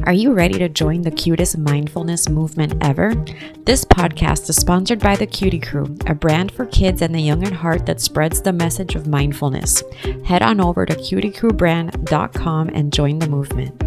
Are you ready to join the cutest mindfulness movement ever? This podcast is sponsored by the Cutie Crew, a brand for kids and the young at heart that spreads the message of mindfulness. Head on over to cutiecrewbrand.com and join the movement.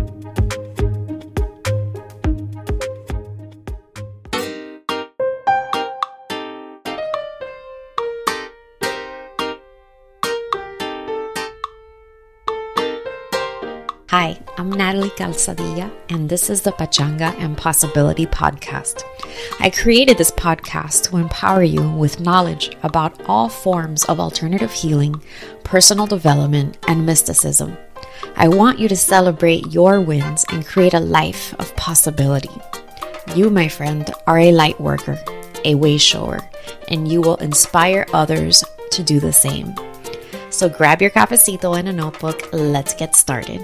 Hi, I'm Natalie Calzadilla, and this is the Pachanga and Possibility Podcast. I created this podcast to empower you with knowledge about all forms of alternative healing, personal development, and mysticism. I want you to celebrate your wins and create a life of possibility. You, my friend, are a light worker, a way shower, and you will inspire others to do the same. So grab your cafecito and a notebook. Let's get started.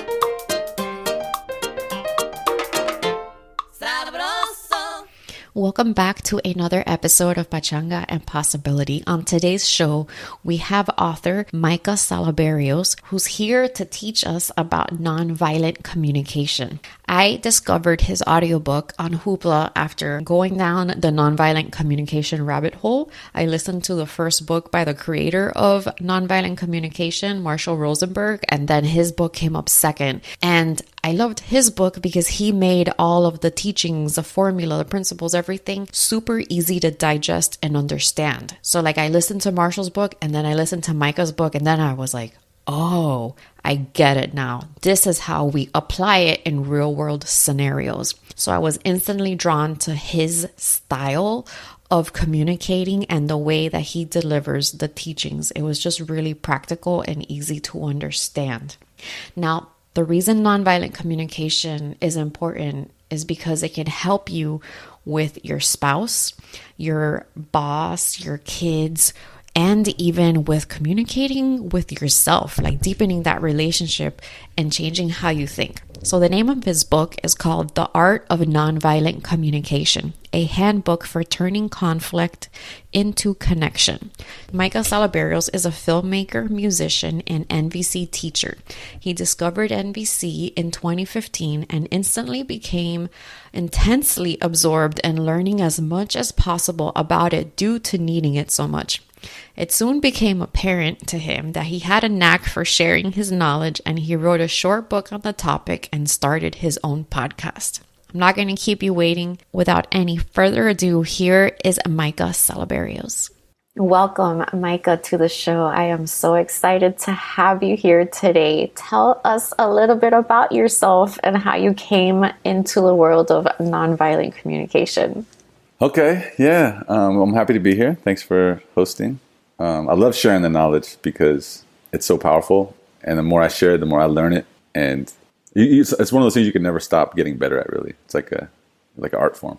Welcome back to another episode of Pachanga and Possibility. On today's show, we have author Micah Salaberrios, who's here to teach us about nonviolent communication. I discovered his audiobook on Hoopla after going down the nonviolent communication rabbit hole. I listened to the first book by the creator of nonviolent communication, Marshall Rosenberg, and then his book came up second. And I loved his book because he made all of the teachings, the formula, the principles, everything super easy to digest and understand. So I listened to Marshall's book and then I listened to Micah's book and then I was like, oh, I get it now. This is how we apply it in real world scenarios. So I was instantly drawn to his style of communicating and the way that he delivers the teachings. It was just really practical and easy to understand. Now, the reason nonviolent communication is important is because it can help you with your spouse, your boss, your kids, and even with communicating with yourself, deepening that relationship and changing how you think. So the name of his book is called The Art of Nonviolent Communication, a handbook for turning conflict into connection. Micah Salaberrios is a filmmaker, musician, and NVC teacher. He discovered NVC in 2015 and instantly became intensely absorbed in learning as much as possible about it due to needing it so much. It soon became apparent to him that he had a knack for sharing his knowledge, and he wrote a short book on the topic and started his own podcast. I'm not going to keep you waiting. Without any further ado, here is Micah Salaberrios. Welcome, Micah, to the show. I am so excited to have you here today. Tell us a little bit about yourself and how you came into the world of nonviolent communication. Okay, yeah, I'm happy to be here. Thanks for hosting. I love sharing the knowledge because it's so powerful, and the more I share it, the more I learn it, and it's one of those things you can never stop getting better at. Really, it's like an art form.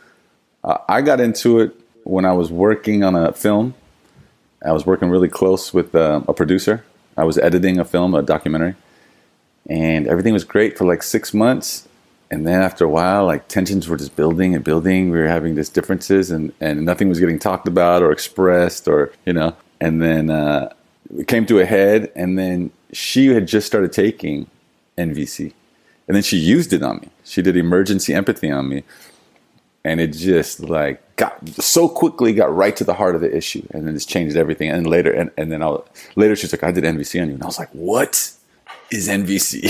I got into it when I was working on a film. I was working really close with a producer. I was editing a film, a documentary, and everything was great for 6 months. And then after a while, tensions were just building and building. We were having these differences and nothing was getting talked about or expressed and then it came to a head, and then she had just started taking NVC. And then she used it on me. She did emergency empathy on me. And it just got so quickly, got right to the heart of the issue. And then it's changed everything. And later, later she's like, I did NVC on you. And I was like, what is NVC?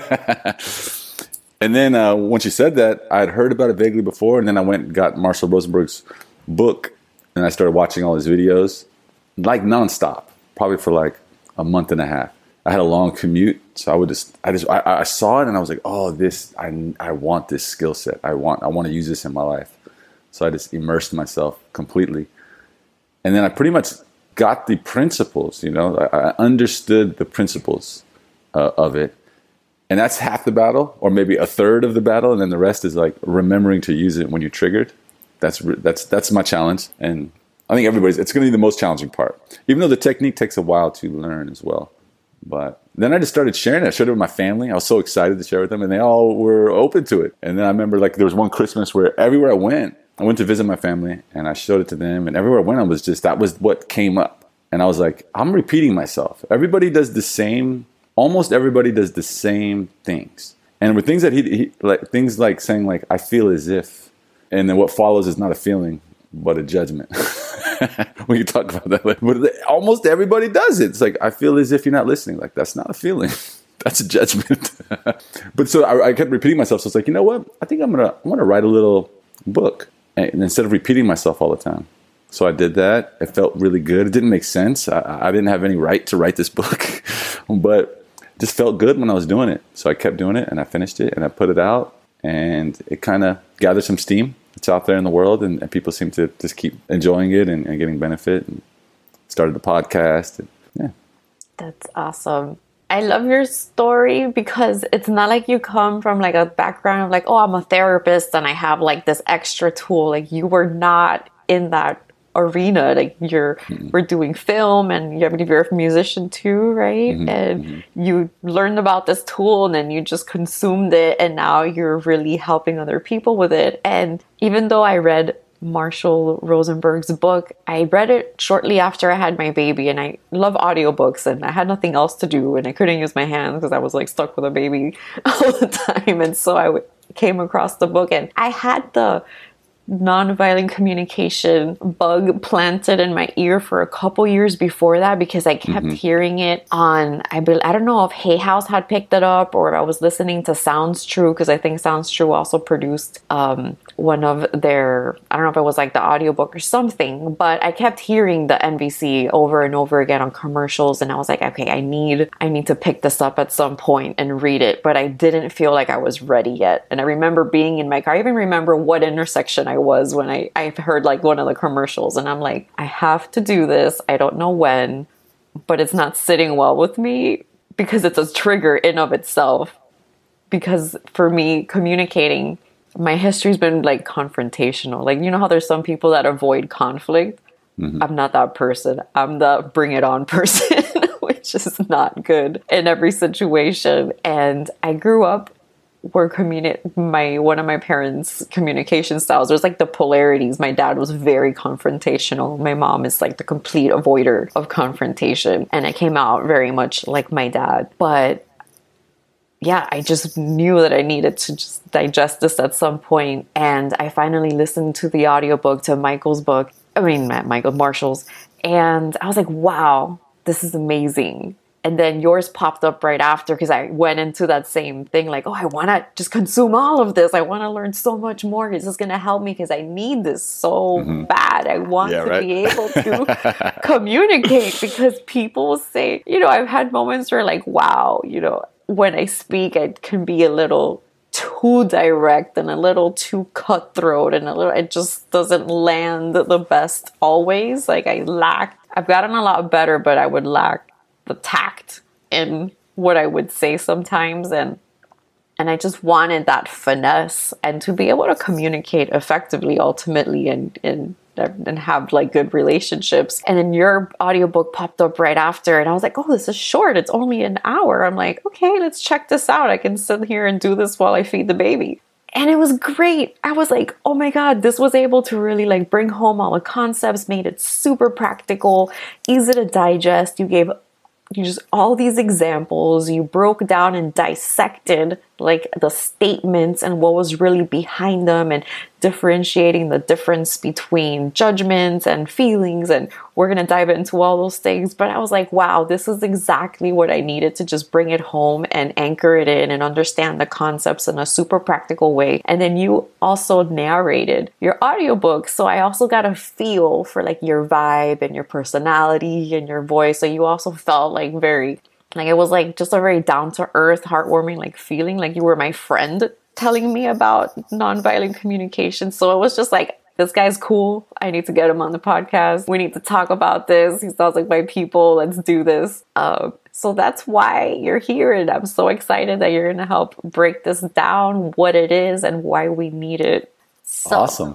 And then when she said that, I had heard about it vaguely before, and then I went and got Marshall Rosenberg's book, and I started watching all his videos, nonstop, probably for a month and a half. I had a long commute, so I saw it, and I was like, oh, I want this skill set. I want to use this in my life. So I just immersed myself completely, and then I pretty much got the principles. I understood the principles of it. And that's half the battle, or maybe a third of the battle, and then the rest is remembering to use it when you're triggered. That's my challenge, and I think it's going to be the most challenging part, even though the technique takes a while to learn as well. But then I just started sharing it. I shared it with my family. I was so excited to share with them, and they all were open to it. And then I remember there was one Christmas where everywhere I went to visit my family, and I showed it to them, and everywhere I went, that was what came up. And I was like, I'm repeating myself. Almost everybody does the same things. And with things that he like, things like saying like, I feel as if, and then what follows is not a feeling, but a judgment. We can talk about that later. But almost everybody does it. It's like, I feel as if you're not listening. Like, that's not a feeling. That's a judgment. But so I kept repeating myself. So it's like, you know what? I think I'm gonna write a little book, and instead of repeating myself all the time. So I did that. It felt really good. It didn't make sense. I didn't have any right to write this book, but it just felt good when I was doing it. So I kept doing it, and I finished it, and I put it out, and it kind of gathered some steam. It's out there in the world, and people seem to just keep enjoying it and getting benefit. And started the podcast. And, yeah, that's awesome. I love your story because it's not like you come from like a background of like, oh, I'm a therapist and I have like this extra tool. Like you were not in that arena. Like we're doing film, and you're a musician too, right? And you learned about this tool and then you just consumed it, and now you're really helping other people with it. And even though I read Marshall Rosenberg's book, I read it shortly after I had my baby, and I love audiobooks, and I had nothing else to do, and I couldn't use my hands because I was like stuck with a baby all the time. And so I came across the book, and I had the nonviolent communication bug planted in my ear for a couple years before that, because I kept hearing it on, I don't know if Hay House had picked it up, or I was listening to Sounds True, because I think Sounds True also produced one of their, I don't know if it was like the audiobook or something, but I kept hearing the NVC over and over again on commercials, and I was like, okay, I need to pick this up at some point and read it, but I didn't feel like I was ready yet. And I remember being in my car, I even remember what intersection I was when I heard like one of the commercials, and I'm like, I have to do this. I don't know when, but it's not sitting well with me because it's a trigger in of itself. Because for me, communicating, my history's been like confrontational. Like, you know how there's some people that avoid conflict? I'm not that person. I'm the bring it on person, which is not good in every situation. And I grew up where one of my parents' communication styles, there's like the polarities. My dad was very confrontational. My mom is like the complete avoider of confrontation. And I came out very much like my dad. But yeah, I just knew that I needed to just digest this at some point. And I finally listened to the audiobook to Marshall's. And I was like, wow, this is amazing. And then yours popped up right after, because I went into that same thing like, oh, I want to just consume all of this. I want to learn so much more. This is going to help me because I need this so bad. I want to be able to communicate, because people say, I've had moments where like, wow, when I speak, I can be a little too direct and a little too cutthroat, and it just doesn't land the best always. Like I've gotten a lot better, but I would lack the tact in what I would say sometimes, and I just wanted that finesse and to be able to communicate effectively ultimately and have like good relationships. And then your audiobook popped up right after, and I was like, oh, this is short, it's only an hour. I'm like, okay, let's check this out. I can sit here and do this while I feed the baby. And it was great. I was like, oh my God, this was able to really like bring home all the concepts, made it super practical, easy to digest. You just all these examples, you broke down and dissected like the statements and what was really behind them, and differentiating the difference between judgments and feelings. And we're going to dive into all those things. But I was like, wow, this is exactly what I needed to just bring it home and anchor it in and understand the concepts in a super practical way. And then you also narrated your audiobook. So I also got a feel for like your vibe and your personality and your voice. So you also felt like it was like just a very down-to-earth, heartwarming like feeling, like you were my friend telling me about nonviolent communication. So it was just like, this guy's cool. I need to get him on the podcast. We need to talk about this. He sounds like my people. Let's do this. So that's why you're here. And I'm so excited that you're going to help break this down, what it is and why we need it. So. Awesome.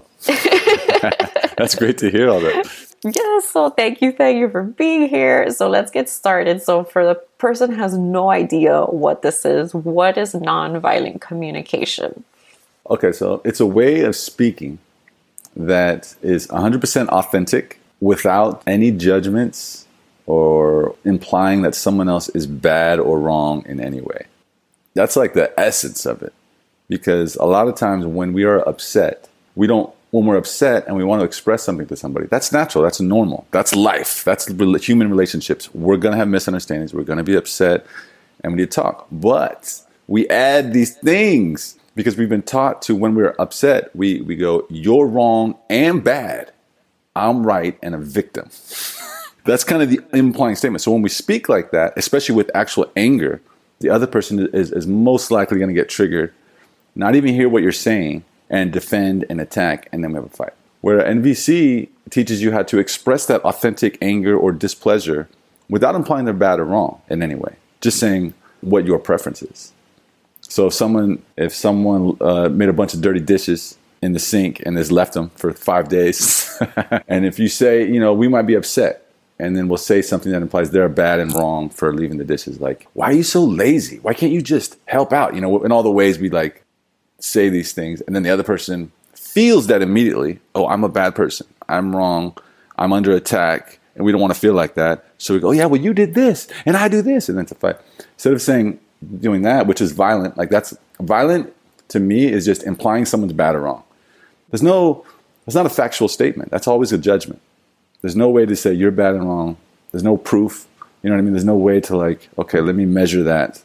That's great to hear all that. Yeah, so thank you for being here. So let's get started. So for the person who has no idea what this is, what is nonviolent communication? Okay, so it's a way of speaking that is 100% authentic without any judgments or implying that someone else is bad or wrong in any way. That's like the essence of it. Because a lot of times when we are upset, when we're upset and we want to express something to somebody, that's natural, that's normal, that's life, that's human relationships. We're going to have misunderstandings, we're going to be upset, and we need to talk. But we add these things because we've been taught to, when we're upset, we go, you're wrong and bad, I'm right and a victim. That's kind of the implying statement. So when we speak like that, especially with actual anger, the other person is most likely going to get triggered, not even hear what you're saying, and defend and attack, and then we have a fight. Where NVC teaches you how to express that authentic anger or displeasure without implying they're bad or wrong in any way, just saying what your preference is. So if someone made a bunch of dirty dishes in the sink and has left them for 5 days, and if you say, we might be upset, and then we'll say something that implies they're bad and wrong for leaving the dishes, like, why are you so lazy? Why can't you just help out? In all the ways we like say these things, and then the other person feels that immediately. Oh, I'm a bad person. I'm wrong. I'm under attack, and we don't want to feel like that. So we go, oh yeah, well you did this, and I do this, and then it's a fight. Instead of doing that, which is violent, like that's violent to me is just implying someone's bad or wrong. It's not a factual statement. That's always a judgment. There's no way to say you're bad and wrong. There's no proof. You know what I mean? There's no way to like, okay, let me measure that.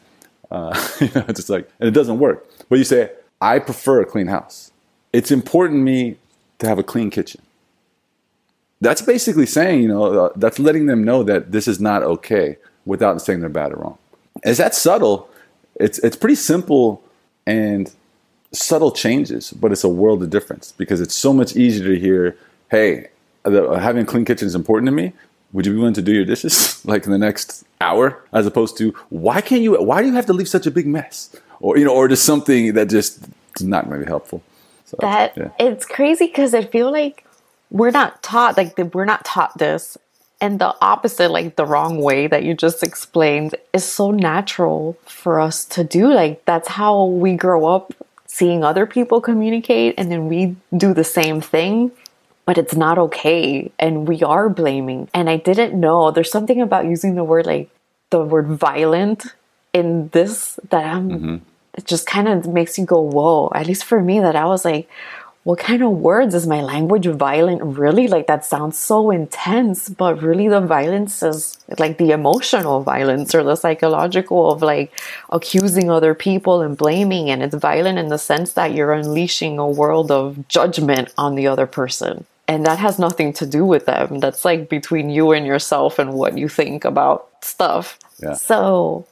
It's just like, and it doesn't work. But you say, I prefer a clean house. It's important to me to have a clean kitchen. That's basically saying, that's letting them know that this is not okay without saying they're bad or wrong. Is that subtle? It's pretty simple and subtle changes, but it's a world of difference because it's so much easier to hear, hey, having a clean kitchen is important to me. Would you be willing to do your dishes like in the next hour? As opposed to, why do you have to leave such a big mess? Or just something that just is not going to be helpful. So, It's crazy because I feel like we're not taught this. And the opposite, like the wrong way that you just explained, is so natural for us to do. Like that's how we grow up seeing other people communicate, and then we do the same thing. But it's not okay, and we are blaming. And I didn't know there's something about using the word violent in this that it just kind of makes you go, whoa. At least for me, that I was like, what kind of words is my language violent? Really? Like that sounds so intense, but really the violence is like the emotional violence or the psychological of like accusing other people and blaming. And it's violent in the sense that you're unleashing a world of judgment on the other person. And that has nothing to do with them. That's like between you and yourself and what you think about stuff. Yeah. So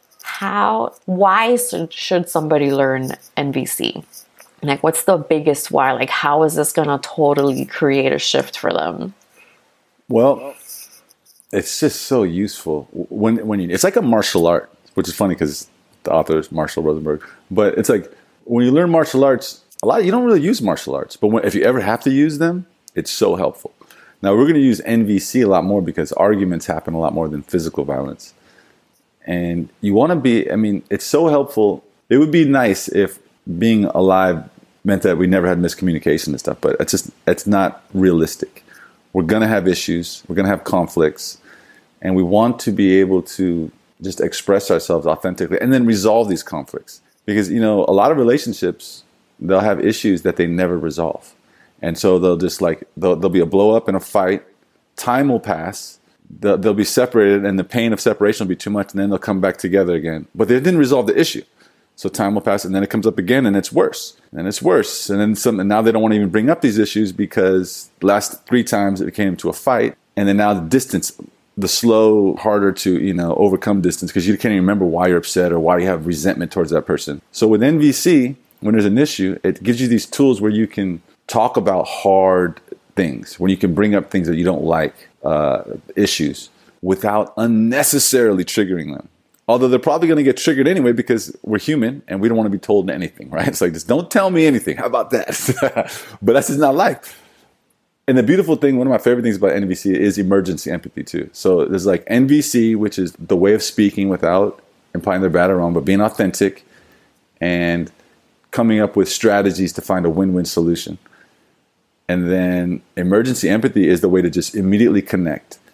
why should somebody learn NVC? Like, what's the biggest why? Like, how is this going to totally create a shift for them? Well, it's just so useful it's like a martial art, which is funny because the author is Marshall Rosenberg. But it's like when you learn martial arts, you don't really use martial arts. But if you ever have to use them, it's so helpful. Now, we're going to use NVC a lot more because arguments happen a lot more than physical violence. And you want to it's so helpful. It would be nice if being alive meant that we never had miscommunication and stuff, but it's not realistic. We're going to have issues. We're going to have conflicts. And we want to be able to just express ourselves authentically and then resolve these conflicts. Because, a lot of relationships, they'll have issues that they never resolve. And so they'll just there'll be a blow up and a fight. Time will pass. They'll be separated, and the pain of separation will be too much, and then they'll come back together again. But they didn't resolve the issue. So time will pass, and then it comes up again, and it's worse. And it's worse. And then and now they don't want to even bring up these issues because the last 3 times it came to a fight. And then now the distance, the slow, harder to, overcome distance because you can't even remember why you're upset or why you have resentment towards that person. So with NVC, when there's an issue, it gives you these tools where you can talk about hard things, when you can bring up things that you don't like, issues, without unnecessarily triggering them. Although they're probably going to get triggered anyway because we're human and we don't want to be told anything, right? It's like, just don't tell me anything. How about that? But that's just not life. And the beautiful thing, one of my favorite things about NVC is emergency empathy too. So there's like NVC, which is the way of speaking without implying they're bad or wrong, but being authentic and coming up with strategies to find a win-win solution. And then emergency empathy is the way to just immediately connect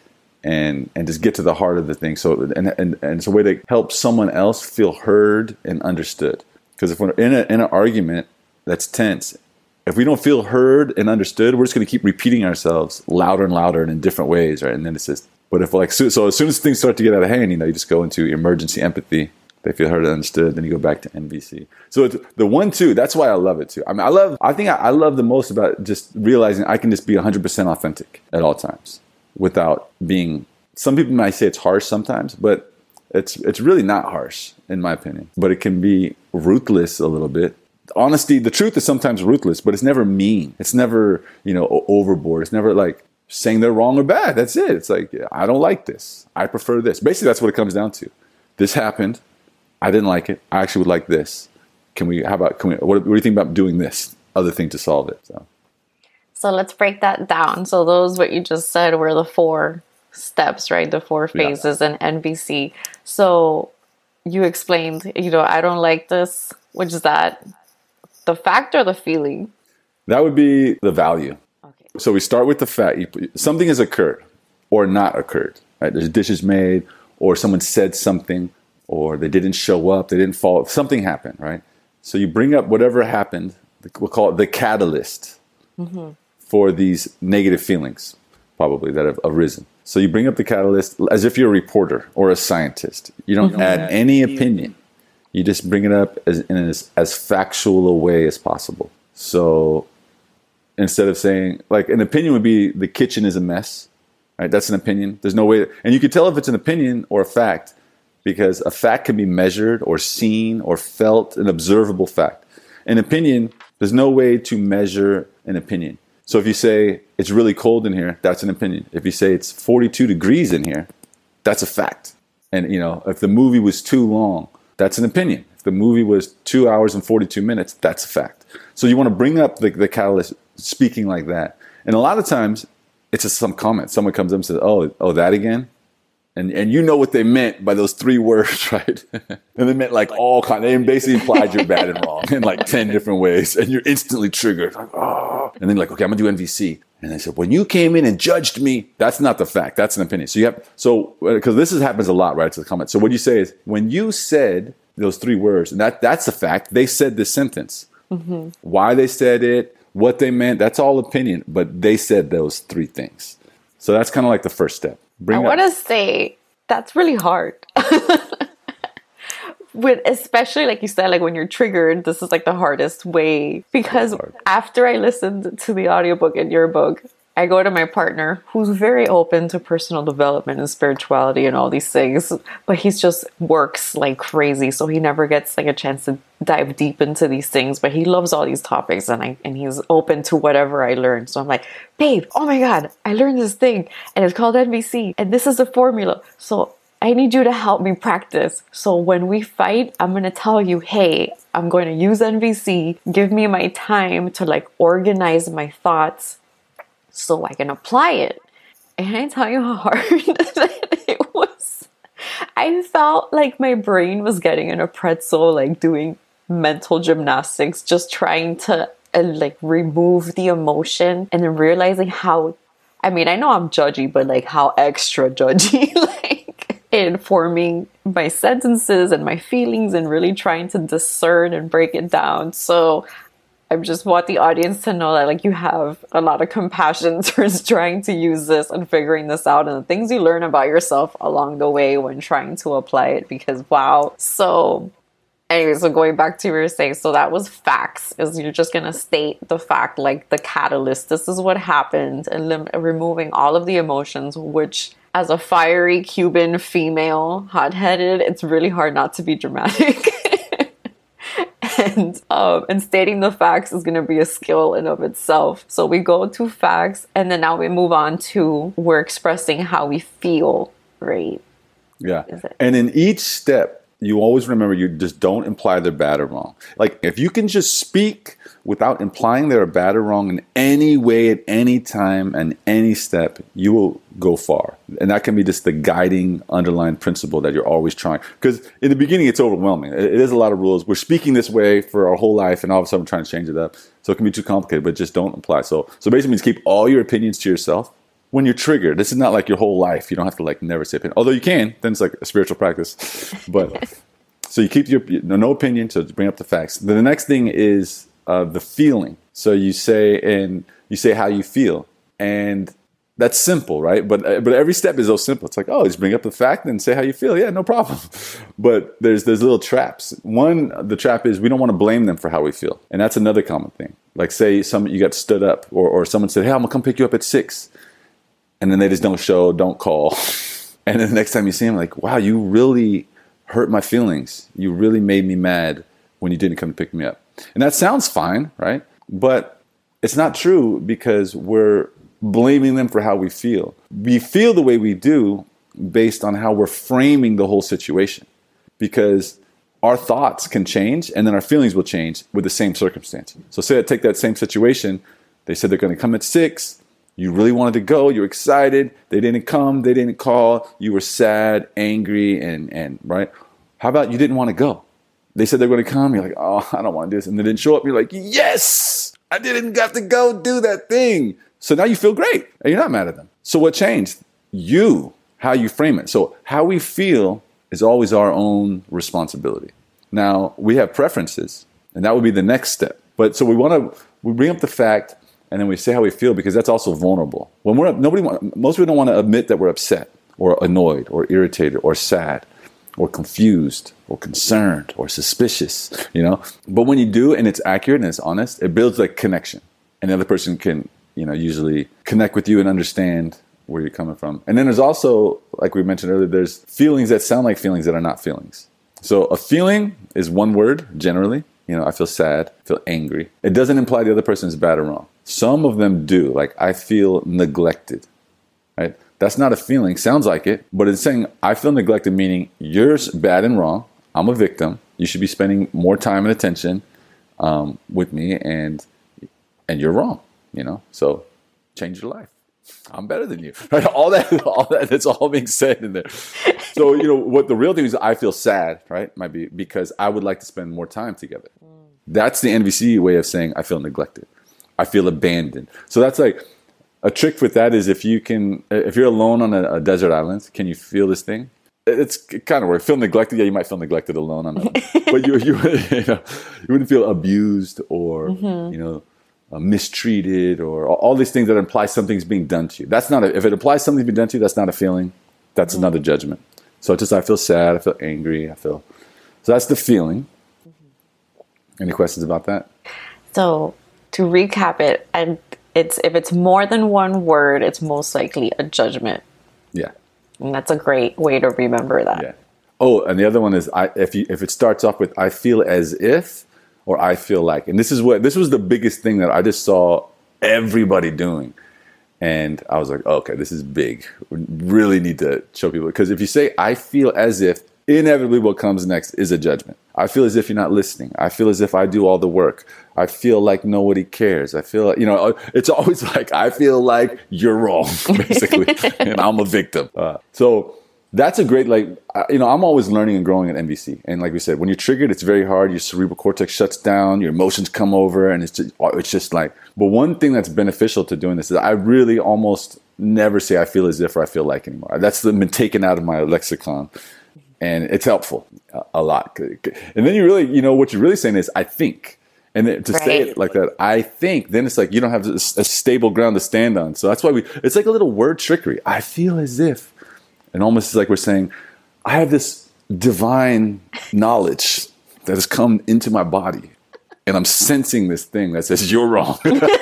and just get to the heart of the thing. So and it's a way to help someone else feel heard and understood. Because if we're in an argument that's tense, if we don't feel heard and understood, we're just going to keep repeating ourselves louder and louder and in different ways, right? And then it's just, but if like, so as soon as things start to get out of hand, you just go into emergency empathy. They feel heard and understood. Then you go back to NVC. So it's the 1-2. That's why I love it too. I mean, I think I love the most about just realizing I can just be 100% authentic at all times without being. Some people might say it's harsh sometimes, but it's really not harsh in my opinion. But it can be ruthless a little bit. Honesty, the truth is sometimes ruthless, but it's never mean. It's never, overboard. It's never like saying they're wrong or bad. That's it. It's like, I don't like this. I prefer this. Basically, that's what it comes down to. This happened. I didn't like it. I actually would like this. What do you think about doing this other thing to solve it? So let's break that down. So those, what you just said, were the 4 steps, right? The 4 phases in NVC. So you explained, I don't like this. Which is that the fact or the feeling? That would be the value. Okay. So we start with the fact. Something has occurred or not occurred, right? There's dishes made, or someone said something, or they didn't show up, they didn't follow. Something happened, right? So you bring up whatever happened. We'll call it the catalyst for these negative feelings, probably, that have arisen. So you bring up the catalyst as if you're a reporter or a scientist. You don't add any opinion. You just bring it up in as factual a way as possible. So instead of saying, like, an opinion would be the kitchen is a mess, right? That's an opinion. There's no way. And you can tell if it's an opinion or a fact, because a fact can be measured or seen or felt, an observable fact. An opinion, there's no way to measure an opinion. So if you say it's really cold in here, that's an opinion. If you say it's 42 degrees in here, that's a fact. And, if the movie was too long, that's an opinion. If the movie was 2 hours and 42 minutes, that's a fact. So you want to bring up the catalyst speaking like that. And a lot of times, it's just some comment. Someone comes up and says, oh, that again? And you know what they meant by those 3 words, right? And they meant like all kind. They basically implied you're bad and wrong in like 10 different ways. And you're instantly triggered. Like, oh. And then like, okay, I'm going to do NVC. And they said, when you came in and judged me, that's not the fact. That's an opinion. So because this happens a lot, right? To the comment. So what you say is, when you said those 3 words, and that's a fact, they said this sentence. Why they said it, what they meant, that's all opinion. But they said those 3 things. So that's kind of like the first step. I want to say that's really hard. Especially like you said, like when you're triggered, this is like the hardest way, because after I listened to the audiobook and your book, I go to my partner who's very open to personal development and spirituality and all these things, but he's just works like crazy. So he never gets like a chance to dive deep into these things, but he loves all these topics and he's open to whatever I learn. So I'm like, babe, oh my God, I learned this thing and it's called NVC and this is the formula. So I need you to help me practice. So when we fight, I'm going to tell you, hey, I'm going to use NVC. Give me my time to like organize my thoughts so I can apply it. And I tell you how hard it was. I felt like my brain was getting in a pretzel, like doing mental gymnastics, just trying to like remove the emotion, and then realizing how, I mean, I know I'm judgy, but like how extra judgy, like in forming my sentences and my feelings and really trying to discern and break it down. So I just want the audience to know that like you have a lot of compassion towards trying to use this and figuring this out, and the things you learn about yourself along the way when trying to apply it, because wow. So anyway, so going back to what you were saying, so that was facts, is you're just going to state the fact, like the catalyst, this is what happened, and removing all of the emotions, which as a fiery Cuban female, hot-headed, it's really hard not to be dramatic. And stating the facts is going to be a skill in of itself. So we go to facts, and then now we move on to we're expressing how we feel, right? Yeah. And in each step, you always remember, you just don't imply they're bad or wrong. Like if you can just speak without implying they're bad or wrong in any way, at any time, and any step, you will go far. And that can be just the guiding underlying principle that you're always trying. Because in the beginning, it's overwhelming. It is a lot of rules. We're speaking this way for our whole life, and all of a sudden we're trying to change it up. So it can be too complicated, but just don't apply. So basically means keep all your opinions to yourself. when you're triggered, this is not like your whole life. You don't have to like never say opinion. Although you can, then it's like a spiritual practice. But so you keep your no opinion, so bring up the facts. Then the next thing is the feeling. So you say how you feel. And that's simple, right? But every step is so simple. It's like, oh, just bring up the fact and say how you feel. Yeah, no problem. But there's little traps. One, the trap is we don't want to blame them for how we feel. And that's another common thing. Like say you got stood up or someone said, hey, I'm going to come pick you up at 6. And then they just don't show, don't call. And then the next time you see them, like, wow, you really hurt my feelings. You really made me mad when you didn't come to pick me up. And that sounds fine, right? But it's not true because we're blaming them for how we feel. We feel the way we do based on how we're framing the whole situation, because our thoughts can change and then our feelings will change with the same circumstance. So say I take that same situation. They said they're going to come at 6. You really wanted to go. You're excited. They didn't come. They didn't call. You were sad, angry, and right. How about you didn't want to go? They said they're going to come. You're like, oh, I don't want to do this. And they didn't show up. You're like, yes, I didn't have to go do that thing. So now you feel great and you're not mad at them. So what changed? How you frame it. So how we feel is always our own responsibility. Now we have preferences and that would be the next step. But so we bring up the fact and then we say how we feel because that's also vulnerable. Most people don't want to admit that we're upset or annoyed or irritated or sad or confused or concerned or suspicious, But when you do and it's accurate and it's honest, it builds like connection. And the other person can, usually connect with you and understand where you're coming from. And then there's also, like we mentioned earlier, there's feelings that sound like feelings that are not feelings. So a feeling is one word, generally. I feel sad, I feel angry. It doesn't imply the other person is bad or wrong. Some of them do, like I feel neglected, right? That's not a feeling, sounds like it, but it's saying I feel neglected, meaning you're bad and wrong. I'm a victim. You should be spending more time and attention with me, and you're wrong. So change your life. I'm better than you. Right? All that, that's all being said in there. So, what the real thing is, I feel sad, right? Might be because I would like to spend more time together. That's the NVC way of saying I feel neglected. I feel abandoned. So that's like a trick with that is if you're alone on a desert island, can you feel this thing? It's kind of weird. Feel neglected. Yeah, you might feel neglected alone on that. But you wouldn't feel abused or, mistreated or all these things that imply something's being done to you. That's not if it implies something's being done to you, that's not a feeling. That's another judgment. So it's just I feel sad, I feel angry, so that's the feeling. Any questions about that? So to recap it, and if it's more than one word, it's most likely a judgment. Yeah. And that's a great way to remember that. Yeah. Oh, and the other one is if it starts off with I feel as if or I feel like. And this was the biggest thing that I just saw everybody doing. And I was like, oh, okay, this is big. We really need to show people. Because if you say, I feel as if, inevitably what comes next is a judgment. I feel as if you're not listening. I feel as if I do all the work. I feel like nobody cares. I feel, it's always like, I feel like you're wrong, basically. And I'm a victim. So that's a great, I'm always learning and growing at NVC. And like we said, when you're triggered, it's very hard. Your cerebral cortex shuts down, your emotions come over, and it's just like, but one thing that's beneficial to doing this is I really almost never say I feel as if or I feel like anymore. That's been taken out of my lexicon. And it's helpful a lot. And then you really, what you're really saying is, I think. And then to say it like that, I think, then it's like you don't have a stable ground to stand on. So that's why it's like a little word trickery. I feel as if. And almost like we're saying, I have this divine knowledge that has come into my body. And I'm sensing this thing that says, you're wrong.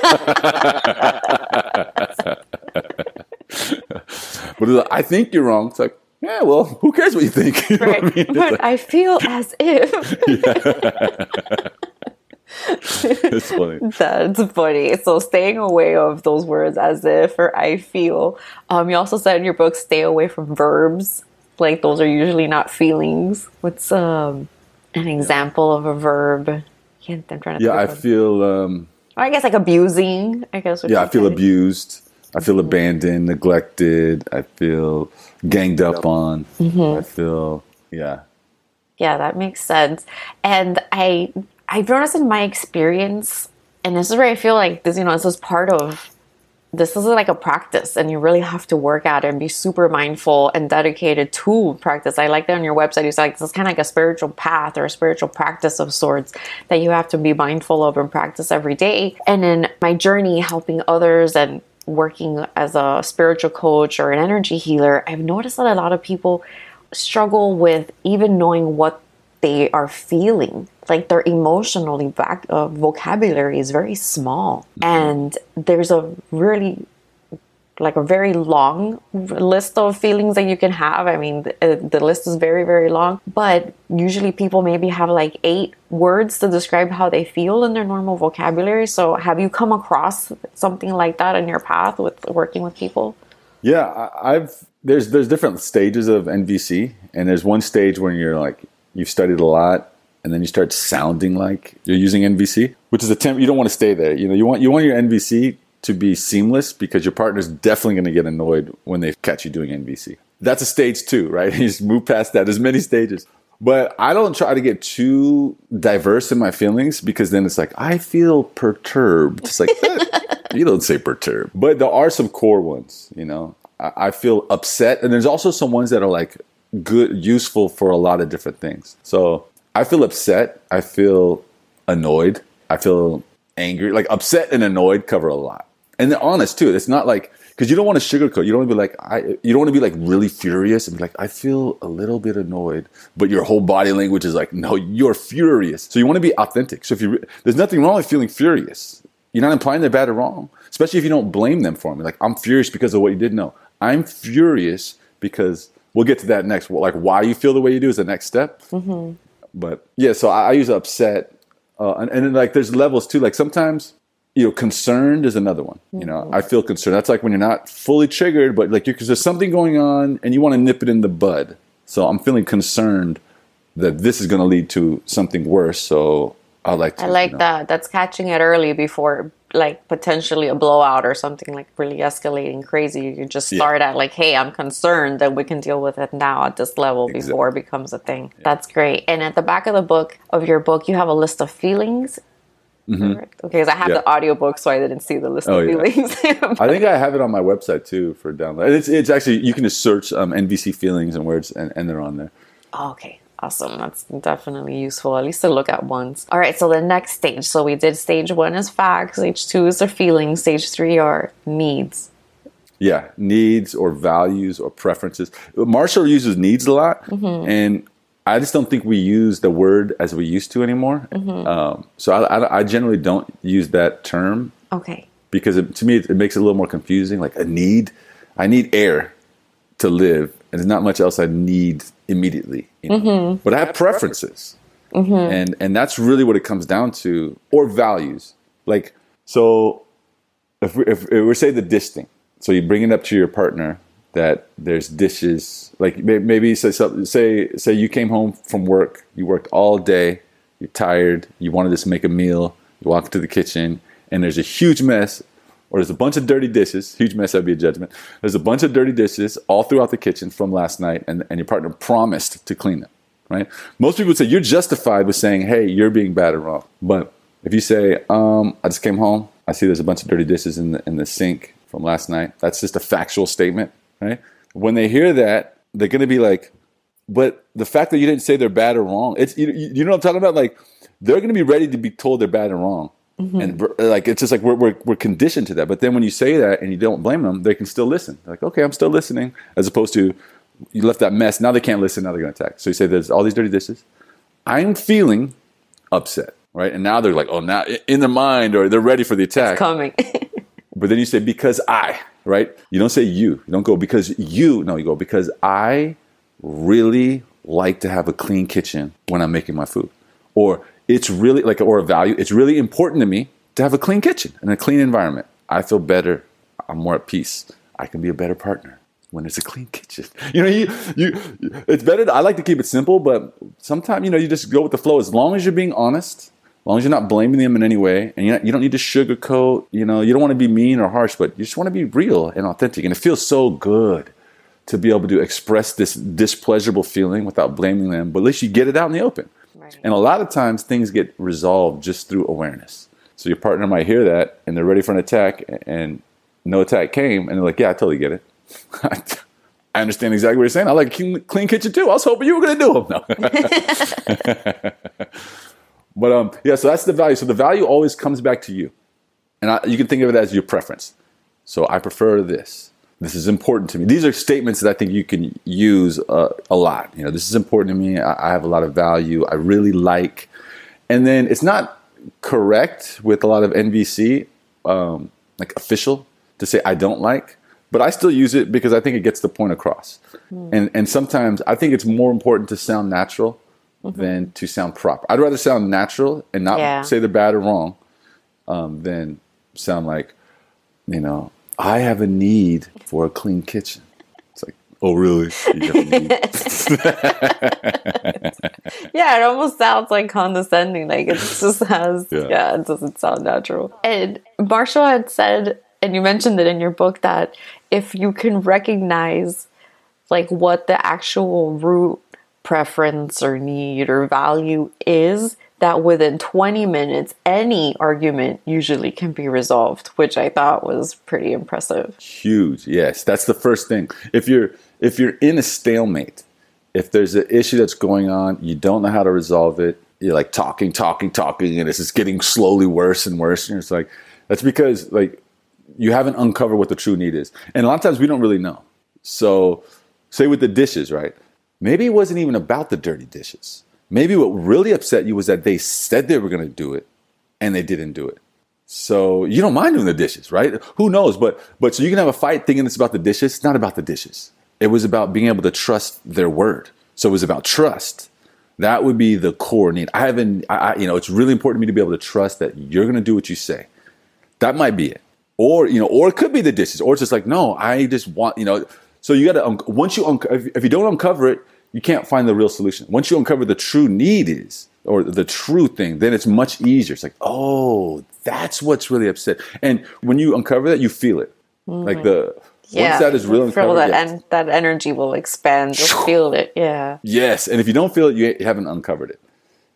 But I think you're wrong. It's like, yeah, well, who cares what you think? You know what I mean? But like, I feel as if. It's funny. That's funny. So staying away of those words as if or I feel. You also said in your book, stay away from verbs. Like those are usually not feelings. What's an example of a verb? I'm trying to think I feel... I guess like abusing, I guess. I feel abused. I feel abandoned, neglected. I feel ganged up on. I feel, Yeah, that makes sense. And I've noticed in my experience, and this is where I feel like this, this is part of this is like a practice, and you really have to work at it and be super mindful and dedicated to practice. I like that on your website. It's like, this is kind of like a spiritual path or a spiritual practice of sorts that you have to be mindful of and practice every day. And in my journey helping others and working as a spiritual coach or an energy healer, I've noticed that a lot of people struggle with even knowing what they are feeling. Like their emotionally vocabulary is very small, and there's a really like a very long list of feelings that you can have. I mean, the list is very, very long, but usually people maybe have like 8 words to describe how they feel in their normal vocabulary. So have you come across something like that in your path with working with people? Yeah, there's different stages of NVC, and there's one stage when you're like, you've studied a lot, and then you start sounding like you're using NVC, which is you don't want to stay there. You want your NVC to be seamless, because your partner's definitely going to get annoyed when they catch you doing NVC. That's a stage 2, right? You just move past that. There's many stages. But I don't try to get too diverse in my feelings, because then it's like, I feel perturbed. It's like, you don't say perturbed. But there are some core ones, I feel upset. And there's also some ones that are like good, useful for a lot of different things. So I feel upset. I feel annoyed. I feel angry. Like upset and annoyed cover a lot. And they're honest too. It's not like, because you don't want to sugarcoat. You don't want to be like, you don't want to be like really furious and be like, I feel a little bit annoyed, but your whole body language is like, no, you're furious. So you want to be authentic. So there's nothing wrong with feeling furious. You're not implying they're bad or wrong, especially if you don't blame them for it. Like, I'm furious because of what you did. No, I'm furious because we'll get to that next. Like, why you feel the way you do is the next step. Mm-hmm. But yeah, so I use upset. And then like there's levels too. Like sometimes, concerned is another one. Mm-hmm. I feel concerned. That's like when you're not fully triggered, but like because there's something going on and you want to nip it in the bud. So I'm feeling concerned that this is going to lead to something worse. So I like that. That's catching it early before like potentially a blowout or something like really escalating crazy. You can just start at like, hey, I'm concerned that we can deal with it now at this level before it becomes a thing. Yeah. That's great. And at the back of your book, you have a list of feelings. Mm-hmm. Okay, because I have the audiobook, so I didn't see the list of feelings. I think I have it on my website too for download. It's actually, you can just search NVC feelings and words, and they're on there. Oh, okay. Awesome. That's definitely useful, at least to look at once. All right, so the next stage. So we did stage 1 is facts, stage 2 is the feelings, stage 3 are needs. Yeah, needs or values or preferences. Marshall uses needs a lot, mm-hmm. and I just don't think we use the word as we used to anymore. Mm-hmm. So I generally don't use that term. Okay. Because to me, it makes it a little more confusing. Like I need air to live, and there's not much else I need immediately. Mm-hmm. But I have preferences. Mm-hmm. And that's really what it comes down to, or values. Like, so if we're say the dish thing, so you bring it up to your partner that there's dishes, like maybe say you came home from work, you worked all day, you're tired, you wanted to just make a meal, you walk into the kitchen, and there's a huge mess, or there's a bunch of dirty dishes. Huge mess, that'd be a judgment. There's a bunch of dirty dishes all throughout the kitchen from last night, and your partner promised to clean them, right? Most people would say you're justified with saying, hey, you're being bad or wrong. But if you say, I just came home, I see there's a bunch of dirty dishes in the sink from last night, that's just a factual statement, right? When they hear that, they're going to be like, but the fact that you didn't say they're bad or wrong, it's you know what I'm talking about? Like, they're going to be ready to be told they're bad and wrong. Mm-hmm. And like it's just like we're conditioned to that. But then when you say that and you don't blame them, they can still listen. They're like, okay, I'm still listening. As opposed to you left that mess. Now they can't listen. Now they're going to attack. So you say there's all these dirty dishes. I'm feeling upset, right? And now they're like, oh, now in their mind, or they're ready for the attack. It's coming. But then you say because I, right? You don't say you. You don't go because you. No, you go because I really like to have a clean kitchen when I'm making my food, or it's really like, or a value. It's really important to me to have a clean kitchen and a clean environment. I feel better. I'm more at peace. I can be a better partner when it's a clean kitchen. It's better. I like to keep it simple, but sometimes, you just go with the flow. As long as you're being honest, as long as you're not blaming them in any way, and you don't need to sugarcoat, you don't want to be mean or harsh, but you just want to be real and authentic. And it feels so good to be able to express this displeasurable feeling without blaming them, but at least you get it out in the open. Right. And a lot of times things get resolved just through awareness. So your partner might hear that and they're ready for an attack, and no attack came, and they're like, yeah, I totally get it. I understand exactly what you're saying. I like a clean kitchen too. I was hoping you were going to do them. No. But yeah, so that's the value. So the value always comes back to you. And you can think of it as your preference. So I prefer this. This is important to me. These are statements that I think you can use a lot. You know, this is important to me. I have a lot of value. I really like. And then it's not correct with a lot of NVC, like official, to say I don't like. But I still use it because I think it gets the point across. And sometimes I think it's more important to sound natural than to sound proper. I'd rather sound natural and not say they're bad or wrong than sound like, you know, I have a need for a clean kitchen. It's like, oh, really? You have a need? Yeah, it almost sounds like condescending. Like it just has, it doesn't sound natural. And Marshall had said, and you mentioned it in your book, that if you can recognize like what the actual root preference or need or value is, that within 20 minutes, any argument usually can be resolved, which I thought was pretty impressive. Huge. Yes. That's the first thing. If you're in a stalemate, if there's an issue that's going on, you don't know how to resolve it, you're like talking, and it's just getting slowly worse and worse. And it's like, that's because like you haven't uncovered what the true need is. And a lot of times we don't really know. So say with the dishes, right? Maybe it wasn't even about the dirty dishes. Maybe what really upset you was that they said they were going to do it and they didn't do it. So you don't mind doing the dishes, right? Who knows? But so you can have a fight thinking it's about the dishes. It's not about the dishes. It was about being able to trust their word. So it was about trust. That would be the core need. It's really important to me to be able to trust that you're going to do what you say. That might be it. Or it could be the dishes, or it's just like, no, I just want, so you got to, once you, if you don't uncover it, you can't find the real solution. Once you uncover the true need is, or the true thing, then it's much easier. It's like, oh, that's what's really upset. And when you uncover that, you feel it. Like once that is real uncovered, and that energy will expand. You'll feel it. Yeah. Yes. And if you don't feel it, you haven't uncovered it.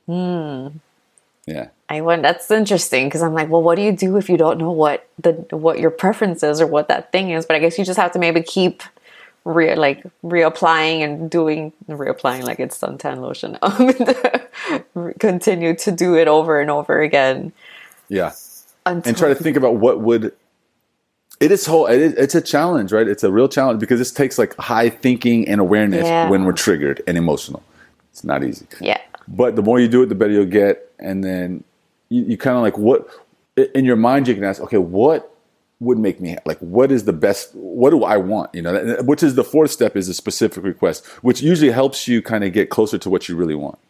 Yeah. That's interesting, because I'm like, well, what do you do if you don't know what your preference is or what that thing is? But I guess you just have to maybe keep reapplying like it's suntan lotion. Continue to do it over and over again. Yeah. And try to think about what would. It's a challenge, right? It's a real challenge because this takes like high thinking and awareness when we're triggered and emotional. It's not easy. Yeah. But the more you do it, the better you'll get. And then you kind of like, what in your mind you can ask, okay, what would make me like, what is the best, what do I want? Which is the fourth step, is a specific request, which usually helps you kind of get closer to what you really want.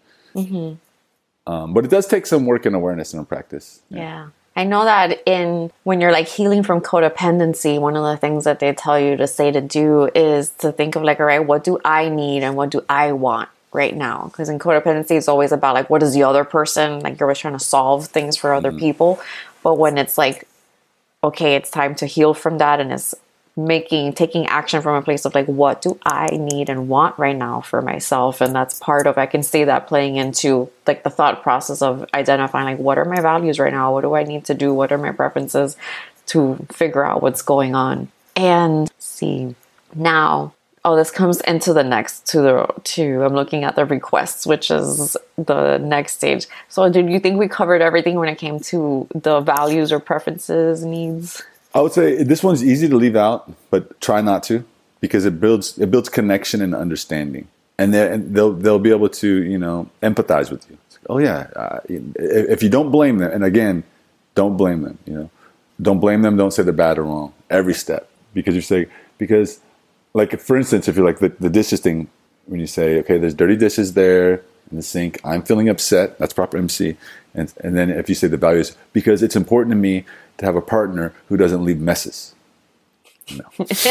But it does take some work and awareness and practice. Yeah. I know that when you're like healing from codependency, one of the things that they tell you to say to do is to think of like, all right, what do I need and what do I want right now? Because in codependency, it's always about like, what is the other person? Like you're always trying to solve things for other people. But when it's like, okay, it's time to heal from that, and it's taking action from a place of like, what do I need and want right now for myself? And that's part of, I can see that playing into like the thought process of identifying like, what are my values right now? What do I need to do? What are my preferences, to figure out what's going on? And see now, this comes into the next I'm looking at the requests, which is the next stage. So did you think we covered everything when it came to the values or preferences, needs? I would say this one's easy to leave out, but try not to, because it builds connection and understanding, and they'll be able to empathize with you. It's like, oh yeah, if you don't blame them, and again, don't blame them. Don't blame them. Don't say they're bad or wrong every step, because like for instance, if you're like the dishes thing, when you say, okay, there's dirty dishes there in the sink, I'm feeling upset. That's proper MC, and then if you say the values, because it's important to me to have a partner who doesn't leave messes. No.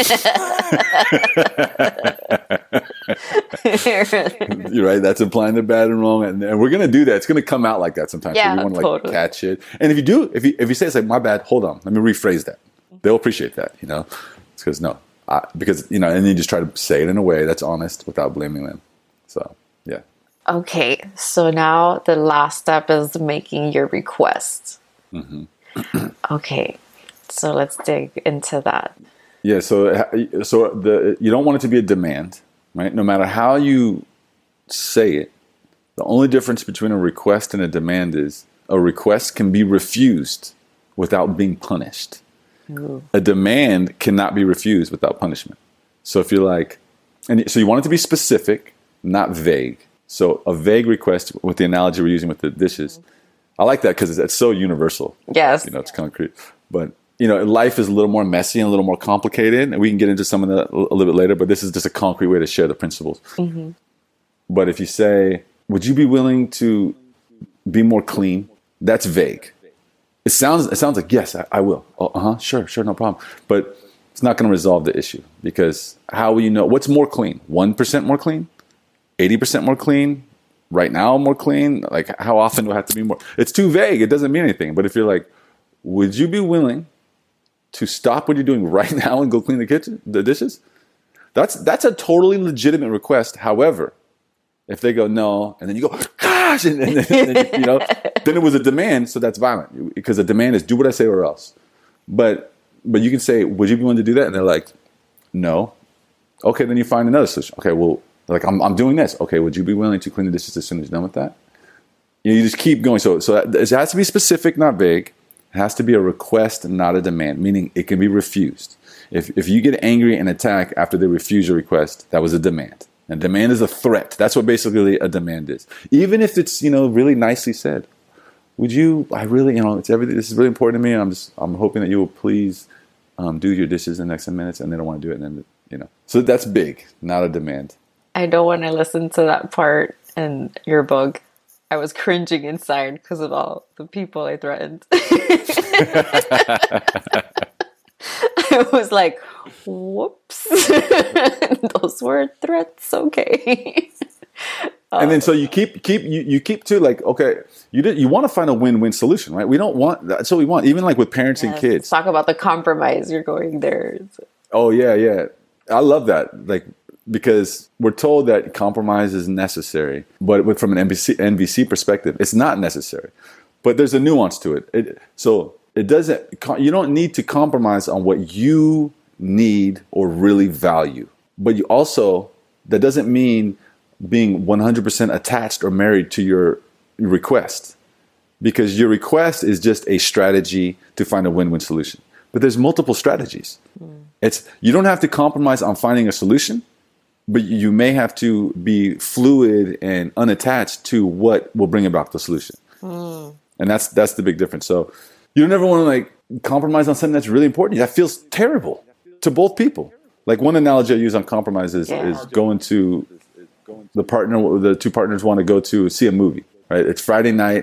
You're right. That's implying they're bad and wrong, and we're gonna do that. It's gonna come out like that sometimes. Yeah, so we want to totally. Catch it. And if you do, if you say it's like, my bad, hold on, let me rephrase that. They'll appreciate that. It's because and then you just try to say it in a way that's honest without blaming them. So yeah. Okay, so now the last step is making your request. Okay, So let's dig into that. Yeah, so you don't want it to be a demand, right? No matter how you say it, the only difference between a request and a demand is a request can be refused without being punished. Ooh. A demand cannot be refused without punishment. So if you're like, and so you want it to be specific, not vague. So a vague request, with the analogy we're using with the dishes, I like that because it's so universal. Yes. It's concrete. But, life is a little more messy and a little more complicated. And we can get into some of that a little bit later, but this is just a concrete way to share the principles. Mm-hmm. But if you say, would you be willing to be more clean? That's vague. It sounds like, yes, I will. Oh, sure, no problem. But it's not going to resolve the issue, because how will you know what's more clean? 1% more clean? 80% more clean? Right now more clean? Like, how often do I have to be more? It's too vague. It doesn't mean anything. But if you're like, would you be willing to stop what you're doing right now and go clean the dishes? That's a totally legitimate request. However, if they go no, and then you go, gosh, and then then it was a demand, so that's violent, because a demand is do what I say or else. But you can say, would you be willing to do that? And they're like, no. Okay, then you find another solution. Okay, well, like I'm doing this. Okay, would you be willing to clean the dishes as soon as you're done with that? You just keep going. So it has to be specific, not vague. It has to be a request and not a demand, meaning it can be refused. If you get angry and attack after they refuse your request, that was a demand. And demand is a threat. That's what basically a demand is. Even if it's, really nicely said. Would you, I really, it's everything. This is really important to me. I'm hoping that you will please do your dishes in the next 10 minutes, and they don't want to do it. And then, so that's big, not a demand. I know when I listened to that part in your book, I was cringing inside because of all the people I threatened. I was like, whoops. Those were threats. Okay. And then so you keep too, like, okay, you want to find a win-win solution, right? We don't want, that's what we want, even like with parents and kids. Talk about the compromise. You're going there. Oh yeah. I love that. Like, because we're told that compromise is necessary, but from an NVC perspective, it's not necessary. But there's a nuance to it. You don't need to compromise on what you need or really value. But that doesn't mean being 100% attached or married to your request, because your request is just a strategy to find a win-win solution. But there's multiple strategies. You don't have to compromise on finding a solution, but you may have to be fluid and unattached to what will bring about the solution. And that's the big difference. So you don't ever want to like compromise on something that's really important. That feels terrible to both people. Like, one analogy I use on compromise is going to the two partners want to go to see a movie, right? It's Friday night,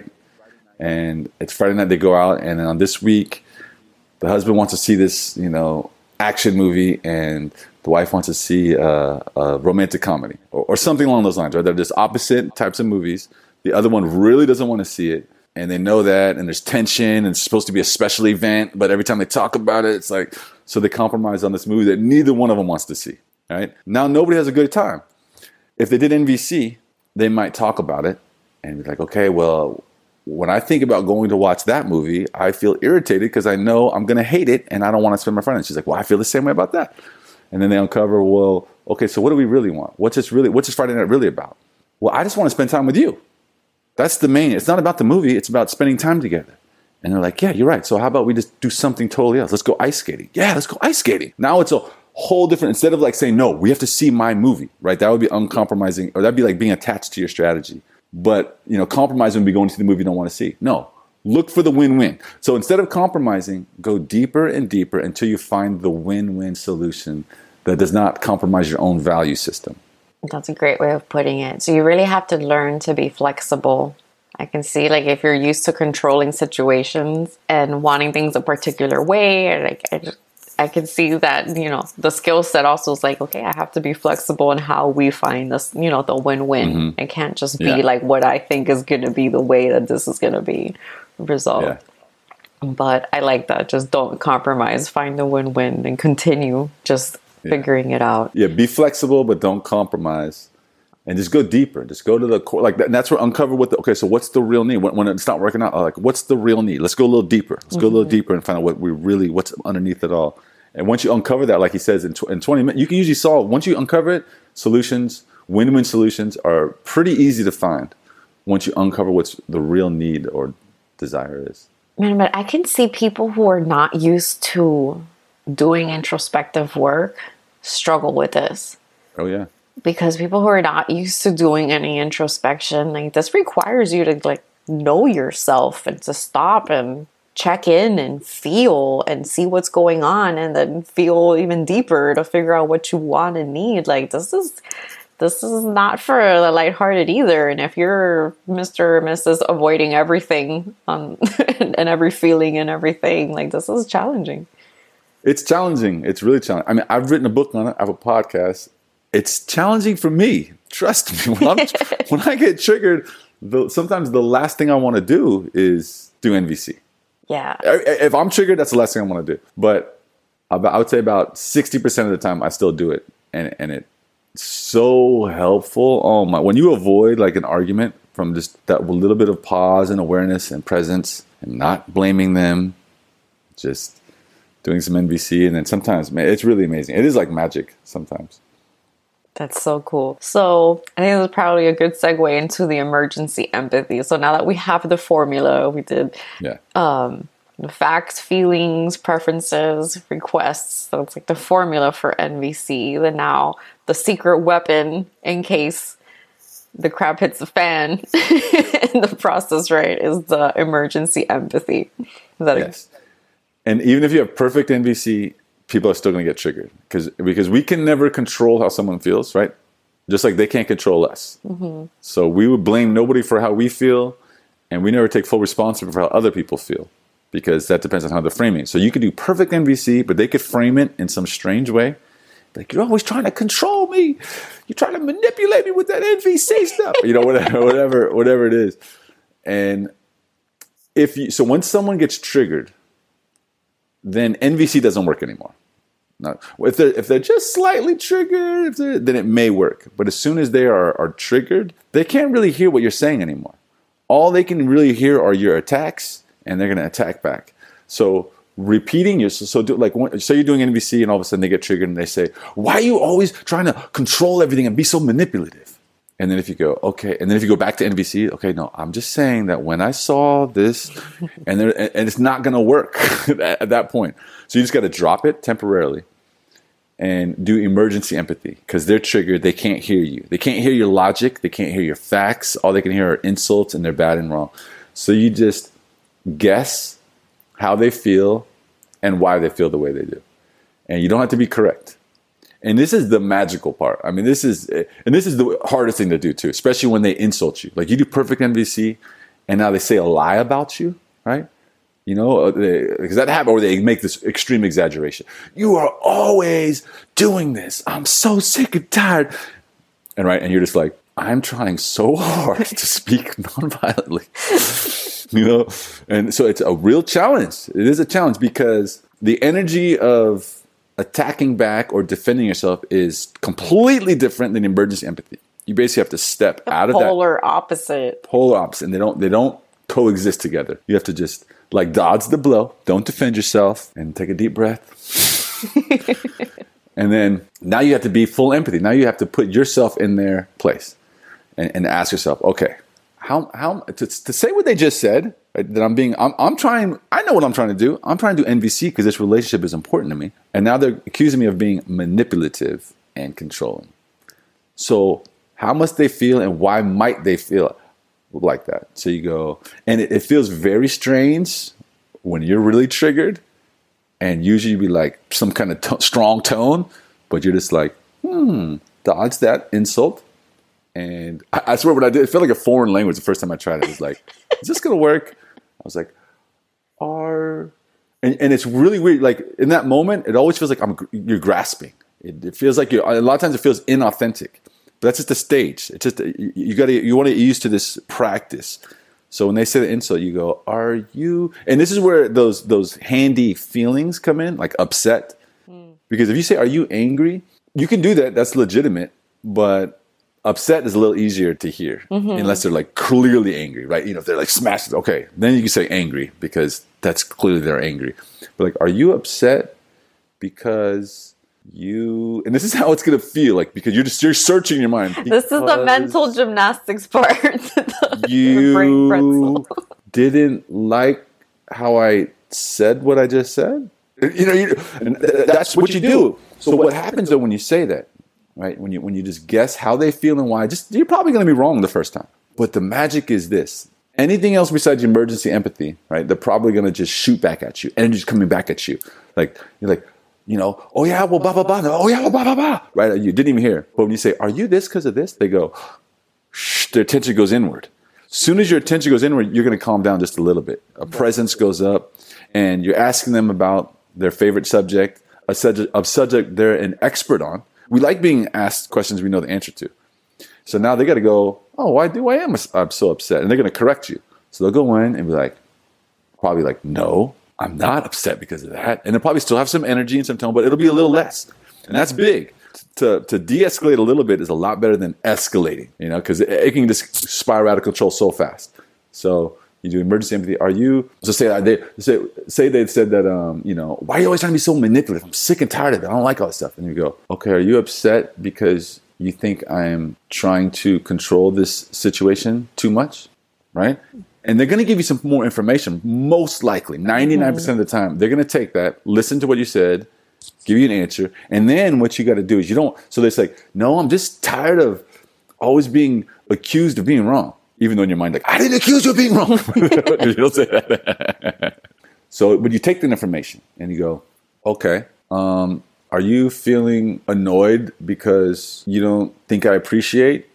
they go out, and then on this week, the husband wants to see this, action movie, and the wife wants to see a romantic comedy or something along those lines, right? They're just opposite types of movies. The other one really doesn't want to see it, and they know that, and there's tension, and it's supposed to be a special event, but every time they talk about it, it's like, so they compromise on this movie that neither one of them wants to see, right? Now nobody has a good time. If they did NVC, they might talk about it and be like, okay, well, when I think about going to watch that movie, I feel irritated because I know I'm going to hate it and I don't want to spend my Friday. And she's like, well, I feel the same way about that. And then they uncover, well, okay, so what do we really want? What's this Friday night really about? Well, I just want to spend time with you. That's the main. It's not about the movie. It's about spending time together. And they're like, yeah, you're right. So how about we just do something totally else? Let's go ice skating. Yeah, let's go ice skating. Now it's a whole different, instead of like saying, no, we have to see my movie, right? That would be uncompromising, or that'd be like being attached to your strategy. But, compromising would be going to the movie you don't want to see. No, look for the win-win. So instead of compromising, go deeper and deeper until you find the win-win solution that does not compromise your own value system. That's a great way of putting it. So you really have to learn to be flexible. I can see, like, if you're used to controlling situations and wanting things a particular way, I can see that, the skill set also is like, okay, I have to be flexible in how we find this, the win-win. Mm-hmm. It can't just be like what I think is going to be the way that this is going to be resolved. Yeah. But I like that. Just don't compromise. Find the win-win and continue just figuring it out. Yeah, be flexible, but don't compromise. and just go deeper. Just go to the core, like that. And that's where uncover okay, so what's the real need? When it's not working out, like, what's the real need? Let's go a little deeper. Let's go a little deeper and find out what's underneath it all. And once you uncover that, like he says, in 20 minutes, you can usually solve. Once you uncover it, win-win solutions are pretty easy to find once you uncover what's the real need or desire is. Man, but I can see people who are not used to doing introspective work struggle with this. Oh, yeah. Because people who are not used to doing any introspection, like, this requires you to, like, know yourself and to stop and check in and feel and see what's going on, and then feel even deeper to figure out what you want and need. Like, this is not for the lighthearted either. And if you're Mr. or Mrs. avoiding everything and every feeling and everything, like, this is challenging. It's challenging. It's really challenging. I mean, I've written a book on it. I have a podcast. It's challenging for me. Trust me. When I get triggered, sometimes the last thing I want to do is do NVC. Yeah. If I'm triggered, that's the last thing I want to do. But I would say about 60% of the time, I still do it. And it's so helpful. Oh my. When you avoid like an argument from just that little bit of pause and awareness and presence and not blaming them, just doing some NVC. And then sometimes, man, it's really amazing. It is like magic sometimes. That's so cool. So I think this is probably a good segue into the emergency empathy. So now that we have the formula, we did the facts, feelings, preferences, requests. So it's like the formula for NVC. Then now the secret weapon in case the crap hits the fan in the process, right, is the emergency empathy. Is that yes. And even if you have perfect NVC, people are still going to get triggered because we can never control how someone feels, right? Just like they can't control us. Mm-hmm. So we would blame nobody for how we feel, and we never take full responsibility for how other people feel because that depends on how they're framing it. So you could do perfect NVC, but they could frame it in some strange way. Like, you're always trying to control me. You're trying to manipulate me with that NVC stuff. You know, whatever it is. And so once someone gets triggered, then NVC doesn't work anymore. Now, if they're just slightly triggered, then it may work. But as soon as they are triggered, they can't really hear what you're saying anymore. All they can really hear are your attacks, and they're going to attack back. So repeating say you're doing NVC, and all of a sudden they get triggered, and they say, "Why are you always trying to control everything and be so manipulative?" And then if you go, okay, and then if you go back to NVC, okay, no, I'm just saying that when I saw this, and it's not going to work at that point. So you just got to drop it temporarily and do emergency empathy because they're triggered. They can't hear you. They can't hear your logic. They can't hear your facts. All they can hear are insults, and they're bad and wrong. So you just guess how they feel and why they feel the way they do. And you don't have to be correct. And this is the magical part. I mean, this is the hardest thing to do too, especially when they insult you. Like, you do perfect NVC, and now they say a lie about you, right? You know, because that happens, or they make this extreme exaggeration. You are always doing this. I'm so sick and tired. And you're just like, I'm trying so hard to speak nonviolently, you know? And so it's a real challenge. It is a challenge because the energy of attacking back or defending yourself is completely different than emergency empathy. You basically have to step out of that. Polar opposite. And they don't coexist together. You have to just like dodge the blow, don't defend yourself, and take a deep breath. And then now you have to be full empathy. Now you have to put yourself in their place and ask yourself, okay, how to say what they just said, right, that I'm trying, I know what I'm trying to do. I'm trying to do NVC because this relationship is important to me. And now they're accusing me of being manipulative and controlling. So how must they feel, and why might they feel like that? So you go, and it feels very strange when you're really triggered, and usually you'd be like some kind of strong tone, but you're just like, dodge that insult. And I swear, when I did, it felt like a foreign language the first time I tried it. It was like, is this going to work? I was like, and it's really weird. Like, in that moment, it always feels like you're grasping. It feels like a lot of times it feels inauthentic. But that's just the stage. It's just you want to get used to this practice. So when they say the insult, you go, "Are you?" And this is where those handy feelings come in, like upset. Because if you say, "Are you angry?" you can do that. That's legitimate. But Upset is a little easier to hear unless they're like clearly angry, right? If they're like smashed, okay, then you can say angry because that's clearly they're angry. But like, are you upset because and this is how it's going to feel like, because you're searching your mind. This is the mental gymnastics part. You brain pretzel. Didn't like how I said what I just said? And that's what you do. So what happens though when you say that? Right? When you just guess how they feel and why, you're probably going to be wrong the first time. But the magic is this. Anything else besides emergency empathy, right? They're probably going to just shoot back at you. Energy's coming back at you. Like, you're like, oh yeah, well, blah, blah, blah. Oh yeah, well, blah, blah, blah. Right? You didn't even hear. But when you say, are you this because of this? They go, shh, their attention goes inward. As soon as your attention goes inward, you're going to calm down just a little bit. A presence goes up and you're asking them about their favorite subject, a subject they're an expert on. We like being asked questions we know the answer to. So now they got to go, oh, why do I am I'm so upset? And they're going to correct you. So they'll go in and be like, probably like, no, I'm not upset because of that. And they'll probably still have some energy and some tone, but it'll be a little less. And that's big. To de-escalate a little bit is a lot better than escalating, because it can just spiral out of control so fast. So you do emergency empathy. Are you, so say they said that, why are you always trying to be so manipulative? I'm sick and tired of it. I don't like all this stuff. And you go, okay, are you upset because you think I'm trying to control this situation too much? Right? And they're going to give you some more information, most likely, 99% of the time. They're going to take that, listen to what you said, give you an answer. And then what you got to do is so they're like, no, I'm just tired of always being accused of being wrong. Even though in your mind, like, I didn't accuse you of being wrong. You don't say that. So, but you take the information and you go, okay, are you feeling annoyed because you don't think I appreciate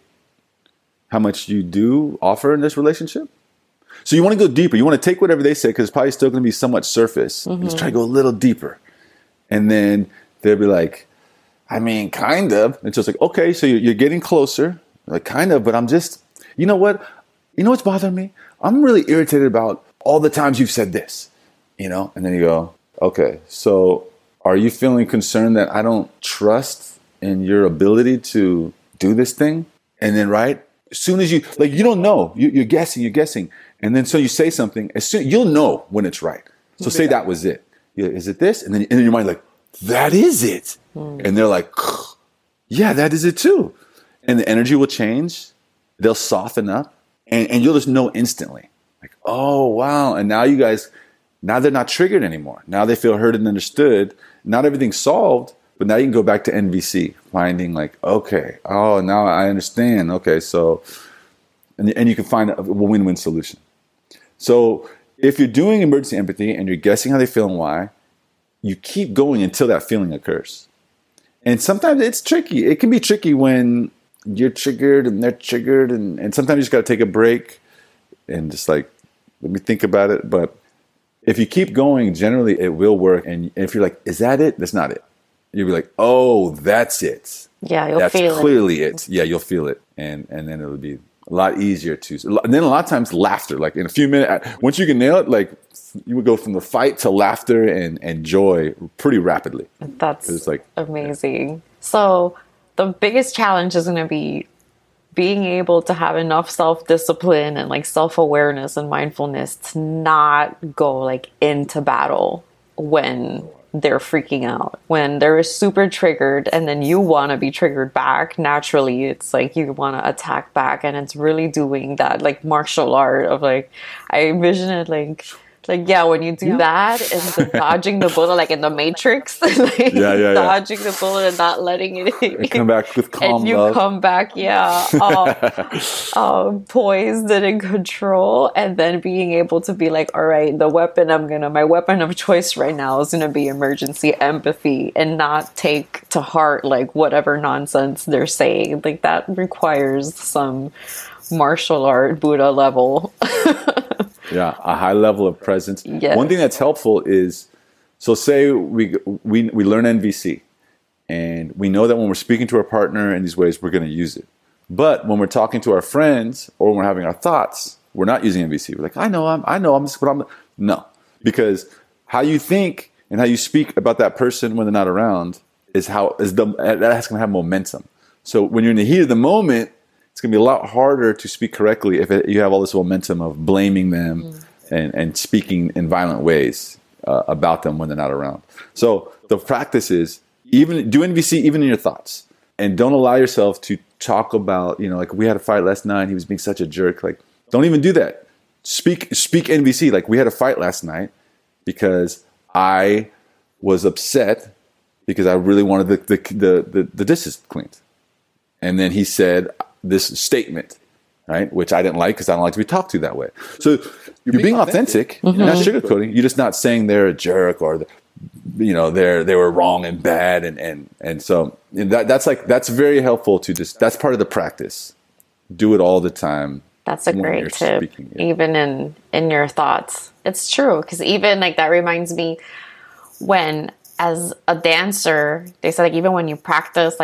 how much you do offer in this relationship? So you want to go deeper. You want to take whatever they say, because it's probably still going to be somewhat surface. Just try to go a little deeper. And then they'll be like, I mean, kind of. And so it's like, okay, so you're getting closer. Like, kind of, but I'm just... You know what? You know what's bothering me? I'm really irritated about all the times you've said this, And then you go, okay, so are you feeling concerned that I don't trust in your ability to do this thing? And then, right, as soon as you don't know, you're guessing. And then so you say something, you'll know when it's right. So say that was it. Yeah, is it this? And then in your mind, like, that is it. And they're like, yeah, that is it too. And the energy will change. They'll soften up and you'll just know instantly. Like, oh, wow. And now now they're not triggered anymore. Now they feel heard and understood. Not everything's solved, but now you can go back to NVC, finding like, okay, oh, now I understand. Okay, so, and you can find a win-win solution. So if you're doing emergency empathy and you're guessing how they feel and why, you keep going until that feeling occurs. And sometimes it's tricky. It can be tricky when you're triggered and they're triggered, and sometimes you just got to take a break and just like, let me think about it. But if you keep going, generally it will work. And if you're like, is that it? That's not it. You'll be like, oh, that's it. Yeah, you'll that's feel it. Clearly it. Yeah, you'll feel it. And then it'll be a lot easier to, and then a lot of times laughter, like in a few minutes, once you can nail it, like you would go from the fight to laughter and joy pretty rapidly. That's it's like amazing. So the biggest challenge is going to be being able to have enough self-discipline and like self-awareness and mindfulness to not go like into battle when they're freaking out, when they're super triggered, and then you want to be triggered back. Naturally, it's like you want to attack back, and it's really doing that like martial art of like, I envision it like yeah, when you do that and the dodging the bullet, like in the Matrix, like dodging the bullet and not letting it hit you. Come back with calm and you love. Come back, poised and in control, and then being able to be like, all right, my weapon of choice right now is gonna be emergency empathy, and not take to heart like whatever nonsense they're saying. Like that requires some martial art Buddha level. Yeah, a high level of presence. Yes. One thing that's helpful is, so say we learn NVC, and we know that when we're speaking to our partner in these ways, we're going to use it. But when we're talking to our friends or when we're having our thoughts, we're not using NVC. We're like, I know, I'm just, but I'm no, because how you think and how you speak about that person when they're not around that's going to have momentum. So when you're in the heat of the moment, It's going to be a lot harder to speak correctly if you have all this momentum of blaming them and speaking in violent ways about them when they're not around. So the practice is even do NVC even in your thoughts, and don't allow yourself to talk about, like we had a fight last night. He was being such a jerk. Like, don't even do that. Speak NVC. Like, we had a fight last night because I was upset because I really wanted the dishes cleaned. And then he said this statement, right? Which I didn't like because I don't like to be talked to that way. So you're being authentic. You're not sugarcoating. You're just not saying they're a jerk or they were wrong and bad. And so that's very helpful to just, that's part of the practice. Do it all the time. That's a great tip. Even in your thoughts. It's true. Because even like that reminds me when as a dancer, they said like even when you practice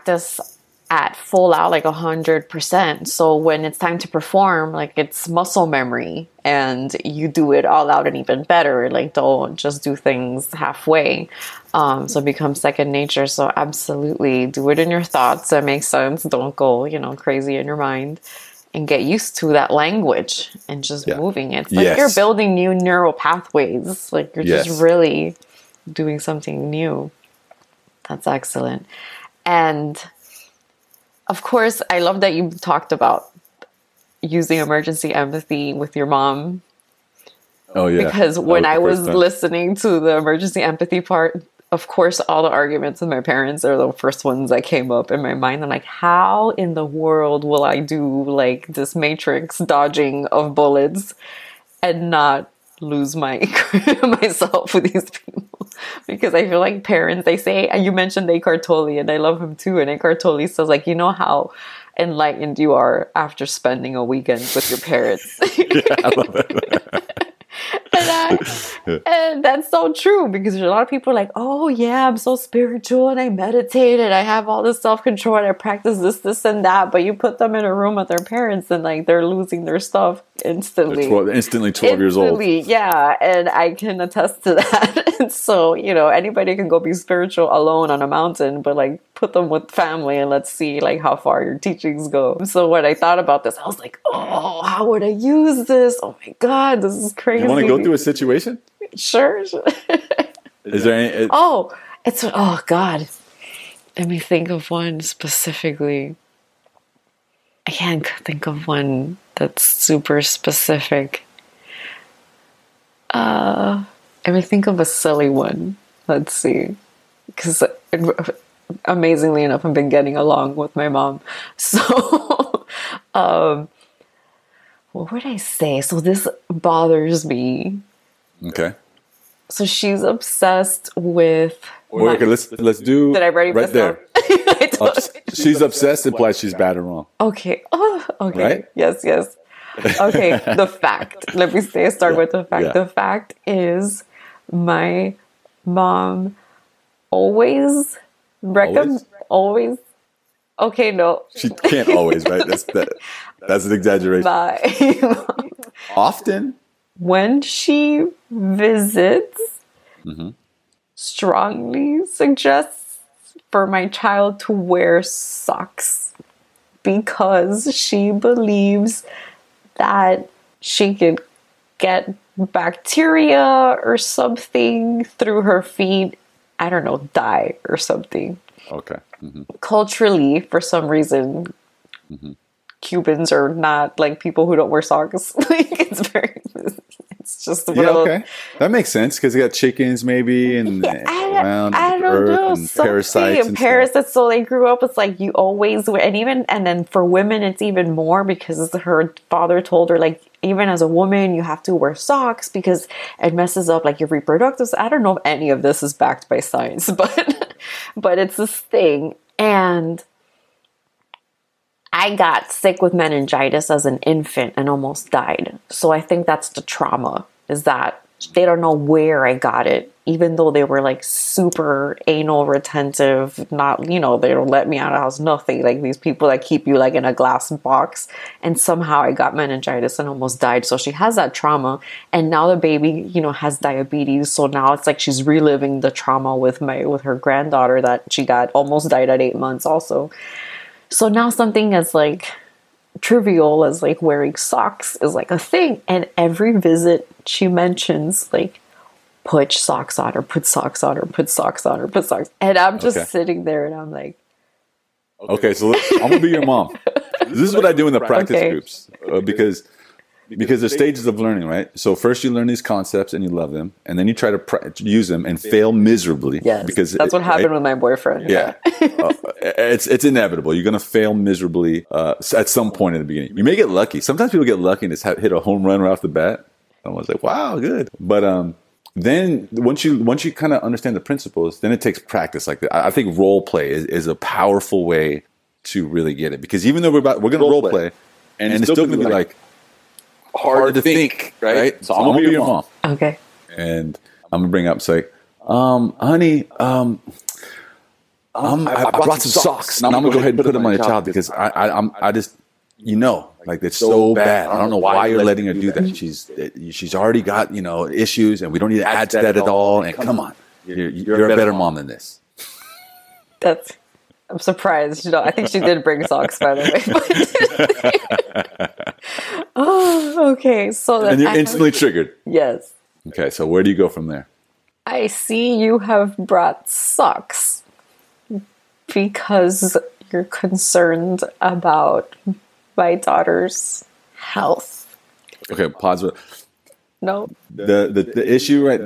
at full out, like 100%. So when it's time to perform, like it's muscle memory and you do it all out and even better. Like don't just do things halfway. So it becomes second nature. So absolutely do it in your thoughts. That makes sense. Don't go, crazy in your mind, and get used to that language and just moving it. It's like you're building new neural pathways. Like you're just really doing something new. That's excellent. And of course, I love that you talked about using emergency empathy with your mom. Oh, yeah. Because when I was listening to the emergency empathy part, of course, all the arguments with my parents are the first ones that came up in my mind. I'm like, how in the world will I do like this matrix dodging of bullets and not lose myself with these people? Because I feel like parents, they say, and you mentioned Eckhart Tolle, and I love him too. And Eckhart Tolle says, like, you know how enlightened you are after spending a weekend with your parents. I love that. And that's so true, because there's a lot of people like, oh yeah, I'm so spiritual and I meditate and I have all this self-control and I practice this and that, but you put them in a room with their parents and like they're losing their stuff instantly. Instantly 12 years old. Yeah, and I can attest to that. And so, anybody can go be spiritual alone on a mountain, but like put them with family and let's see like how far your teachings go. So when I thought about this, I was like, oh, how would I use this? Oh my God, this is crazy. You want to go through a situation? Sure. Is there any? Oh God. Let me think of one specifically. I can't think of one that's super specific. Let me think of a silly one. Let's see. Because amazingly enough, I've been getting along with my mom. So, what would I say? So this bothers me. Okay. So she's obsessed with. Okay, let's do. Did I already right there? She's obsessed implies she's bad or wrong. Okay. Oh, okay. Right? Yes. Okay. The fact. Let me start with the fact. Yeah. The fact is, my mom always. Okay, no. She can't always, right? That's an exaggeration. Often. When she visits, strongly suggests for my child to wear socks because she believes that she could get bacteria or something through her feet. I don't know, die or something. Okay. Culturally, for some reason, Cubans are not like people who don't wear socks. Like it's just okay. That makes sense because you got chickens maybe and around I don't know, and parasites and parasites. So they grew up. It's like you always wear, and then for women it's even more because her father told her like even as a woman you have to wear socks because it messes up like your reproductive. I don't know if any of this is backed by science, but it's this thing. And I got sick with meningitis as an infant and almost died. So I think that's the trauma, is that they don't know where I got it, even though they were like super anal retentive, not, they don't let me out of the house, nothing. Like these people that keep you like in a glass box. And somehow I got meningitis and almost died. So she has that trauma. And now the baby, has diabetes. So now it's like she's reliving the trauma with her granddaughter that she got almost died at 8 months also. So now something is like trivial as like wearing socks is like a thing. And every visit she mentions like, put socks on, or put socks on, or put socks on, or put socks. And I'm just sitting there and I'm like, okay, so I'm going to be your mom. This is what I do in the practice groups because there's stages of learning, right? So first you learn these concepts and you love them, and then you try to use them and fail miserably. Yes, because that's what happened with my boyfriend. Yeah, it's inevitable. You're going to fail miserably at some point in the beginning. You may get lucky. Sometimes people get lucky and just hit a home run right off the bat. I was like, wow, good. But then once you kind of understand the principles, then it takes practice. Like I think role play is a powerful way to really get it, because even though we're going to role play, and it's still going to be like hard to think, right? So I'm going to be your mom. Okay. And I'm going to bring up, it's like, honey, I brought some socks. Now I'm going to go ahead and put them on your child, because I just, like it's so bad. I don't know why you're letting her do that. She's already got, issues, and we don't need to add to that at all. And come on, you're a better mom than this. I'm surprised. I think she did bring socks, by the way. Oh, okay. So and you're instantly triggered. Yes. Okay, so where do you go from there? I see you have brought socks because you're concerned about my daughter's health. Okay, pause. No. The issue, right?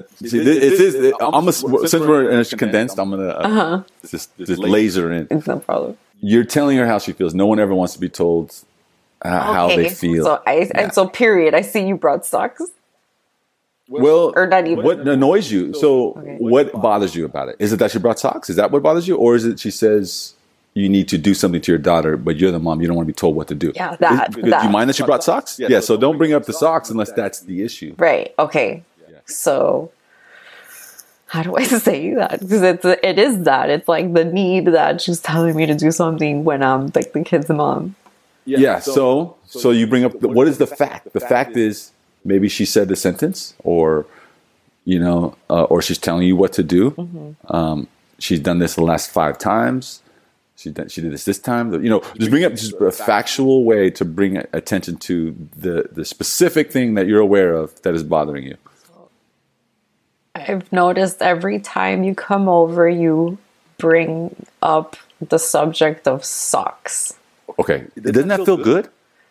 Since we're in a condensed, I'm gonna just laser in. It's no problem. You're telling her how she feels. No one ever wants to be told how they feel. So period. I see you brought socks. Well, or not even. What annoys you? So, what bothers you about it? Is it that she brought socks? Is that what bothers you, or is it she says you need to do something to your daughter, but you're the mom, you don't want to be told what to do? Yeah, that. Do you mind that she brought socks? Yeah, so don't bring up the socks unless that's the issue. Right, okay. Yeah. So, how do I say that? Because it is that. It's like the need that she's telling me to do something when I'm like the kid's mom. Yeah, so you bring up, what is the fact? The fact is, maybe she said the sentence, or, or she's telling you what to do. Mm-hmm. She's done this the last 5 times. She did this time. Just bring up just a factual way to bring attention to the specific thing that you're aware of that is bothering you. I've noticed every time you come over, you bring up the subject of socks. Okay, doesn't that feel good?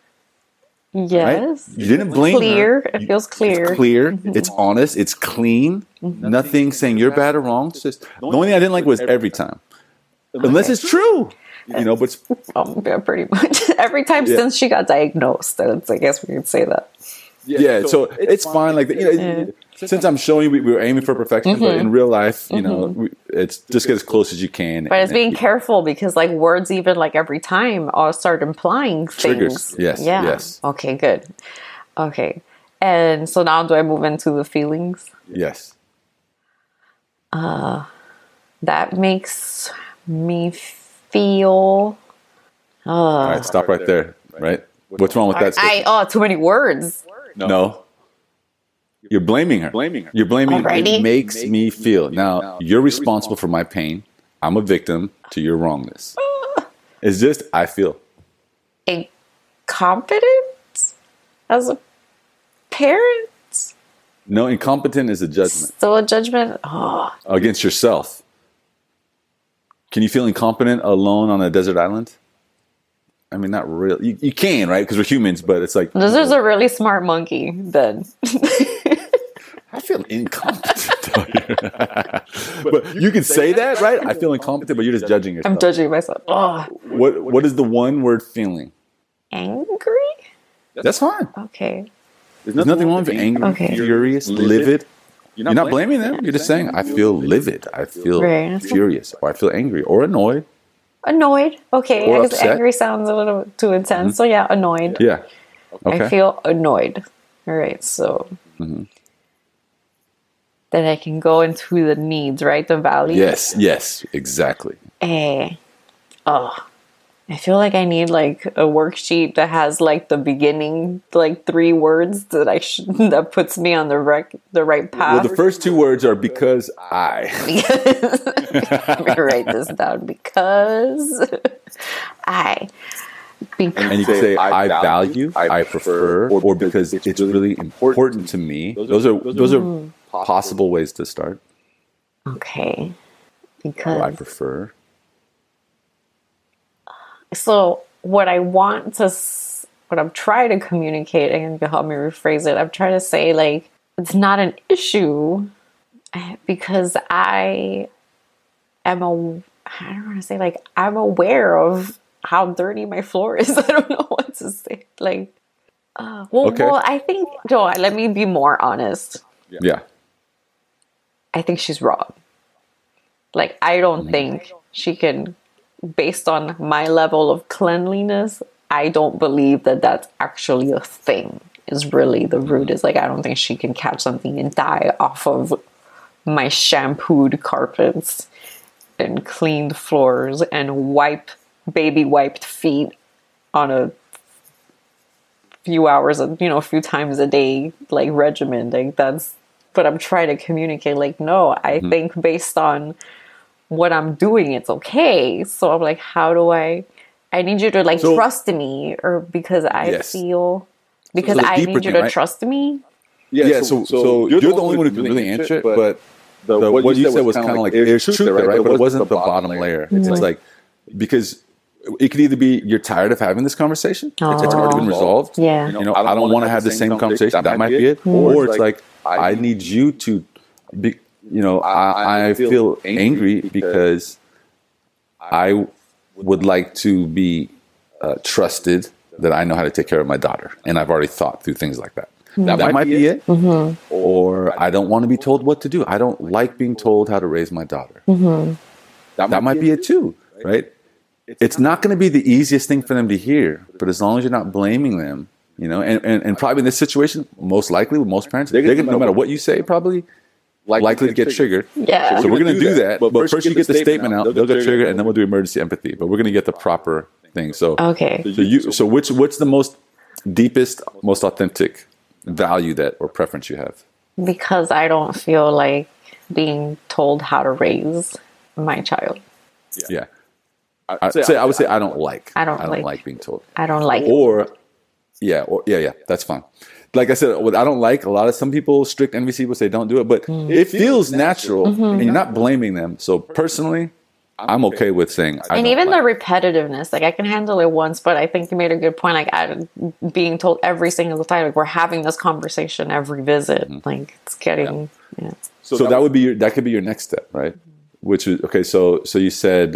Yes. Right? You didn't blame her. It feels clear. It's clear. Mm-hmm. It's honest. It's clean. Mm-hmm. Nothing saying you're bad or wrong. It's just the only thing I didn't like was every time. Unless it's true, but yeah, pretty much every time since she got diagnosed. I guess we could say that. Yeah, so it's fine. Like since I'm showing you, we were aiming for perfection, mm-hmm. but in real life, it's just get as close as you can. But it's being careful, because like words, even like every time, all start implying triggers. Things. Yes. Yeah. Yes. Okay. Good. Okay. And so now, do I move into the feelings? Yes. That makes me feel. All right, stop right there. Right. What's wrong with that? Too many words. No. You're blaming her. You're blaming her. It makes me feel. Now, you're responsible for my pain. I'm a victim to your wrongness. It's just, I feel. Incompetent as a parent? No, incompetent is a judgment. Still a judgment? Oh. Against yourself. Can you feel incompetent alone on a desert island? I mean, not really. You can, right? Because we're humans, but it's like... This is a really smart monkey, then. I feel incompetent. But you can say that, right? I feel incompetent, but you're just judging yourself. I'm judging myself. Oh. What is the one word feeling? Angry? That's fine. Okay. There's nothing wrong with angry, furious, livid. You're not blaming them. You're just saying, I feel livid. I feel furious. Or I feel angry. Or annoyed. Annoyed. Okay. Or I guess upset. angry sounds a little too intense. Mm-hmm. So yeah, annoyed. Yeah. Okay. I feel annoyed. All right. So then I can go into the needs, right? The values. Yes, exactly. I feel like I need like a worksheet that has like the beginning, like 3 words that that puts me on the right path. Well, the first 2 words are because I. Let me write this down. Because I. And you can say, I value, I prefer, or because it's really important to me. Those are possible ways to start. Okay. Or Because I prefer. so what I'm trying to communicate, and you can help me rephrase it. I'm trying to say like it's not an issue because I don't want to say like I'm aware of how dirty my floor is. I don't know what to say. Like, well, I think Joe. Let me be more honest. Yeah. I think she's wrong. Like, I don't think she can, based on my level of cleanliness, I don't believe that that's actually a thing, is really the root. Is like, I don't think she can catch something and die off of my shampooed carpets and cleaned floors and baby wiped feet on a few hours, a few times a day, like regimen. Like, that's, but I'm trying to communicate, like, no, I think based on what I'm doing, it's okay. So I'm like, how do I need you to like trust me, or because I feel, because I need you to trust me. Yeah. So you're the only one who can really answer it, but what you said was kind of like, there's truth there, right? But it wasn't the bottom layer. It's like, because it could either be you're tired of having this conversation. It's already been resolved. Yeah. I don't want to have the same conversation. That might be it. Or it's like, I need you to be, I feel angry because I would like to be trusted that I know how to take care of my daughter. And I've already thought through things like that. That might be it. Or I don't want to be told what to do. I don't like being told how to raise my daughter. That might be it too, right? It's not going to be the easiest thing for them to hear, but as long as you're not blaming them, and probably in this situation, most likely with most parents, they're going to, no matter what you say, probably likely to get triggered. Yeah. So we're going to do that. But first you get the statement out, they'll get triggered, and then we'll do emergency empathy. But we're going to get the proper thing. So okay. So what's the most deepest, most authentic value or preference you have? Because I don't feel like being told how to raise my child. Yeah. I would say I don't like being told. I don't like Yeah, that's fine. Like I said, what I don't like, some people, strict NVC will say don't do it, but it feels natural and you're not blaming them. So personally, I'm okay with saying and even the repetitiveness, like I can handle it once, but I think you made a good point, like being told every single time, like we're having this conversation every visit, like it's getting So that could be your next step, right? Which is okay, so you said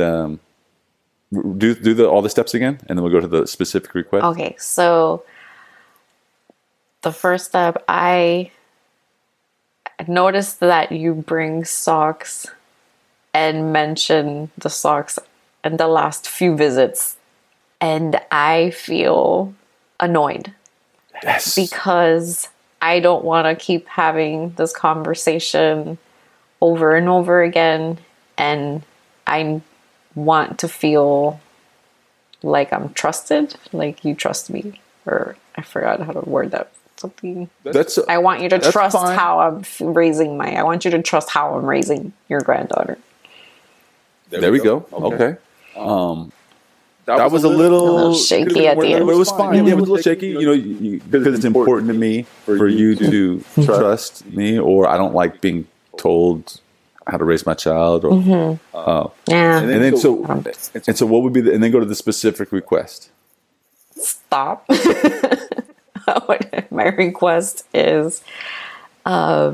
do all the steps again, and then we'll go to the specific request. Okay, so the first step, I noticed that you bring socks and mention the socks in the last few visits, and I feel annoyed. Yes. Because I don't want to keep having this conversation over and over again, and I want to feel like I'm trusted, like you trust me, or I forgot how to word that. Something. I want you to trust how I'm raising I want you to trust how I'm raising your granddaughter. There we go. Okay. That was a little shaky at the end, but it was fine. Yeah, it was a little shaky. Because it's important to me for you to trust me, or I don't like being told how to raise my child. Or, and then so what would be and then go to the specific request. Stop. My request is, how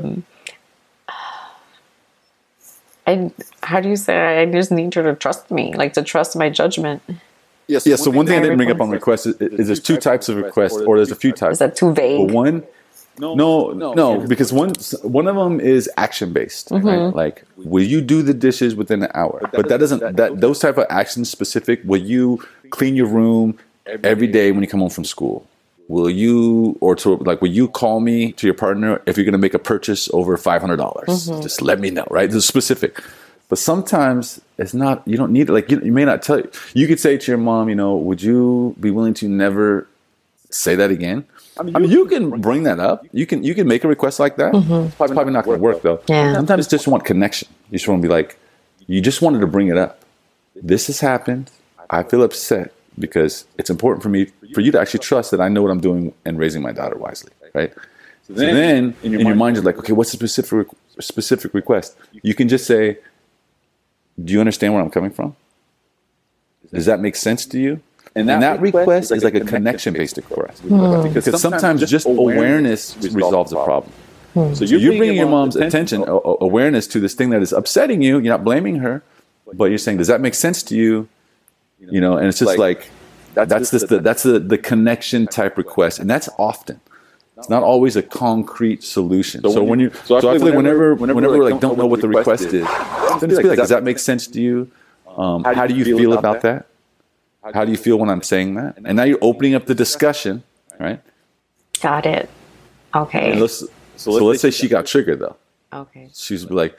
do you say? I just need you to trust me, like to trust my judgment. Yes. So one thing I didn't bring up on requests is there's two types of requests, or there's a few types. Is that too vague? But one, no, because one of them is action based, right? Like, will you do the dishes within an hour? But those type of actions specific. Will you clean your room every day when you come home from school? Will you call me to your partner if you're going to make a purchase over $500? Just let me know, right? This is specific. But sometimes it's not, you don't need it. Like, you may not tell you. You could say to your mom, would you be willing to never say that again? I mean, you can bring that up. You can make a request like that. It's probably not going to work, though. Yeah. Sometimes you just want connection. You just want to be like, you just wanted to bring it up. This has happened. I feel upset because it's important for you to actually trust that I know what I'm doing and raising my daughter wisely, right? So then in your mind, you're like, okay, what's the specific request? You can just say, do you understand where I'm coming from? Does that make sense to you? And that request is like a connection-based request. Because sometimes just awareness resolves a problem. So you're bringing your mom's attention, awareness to this thing that is upsetting you. You're not blaming her, but you're saying, does that make sense to you? You know, and it's just like, that's the connection type request. And that's often. It's not always a concrete solution. So I feel like whenever we're like, don't know what the request is, then just be like, does that make sense to you? How do you feel about that? How do you feel when I'm saying that? And now you're opening up the discussion, right? Got it. Okay. And let's say she got triggered though. Okay. She's like,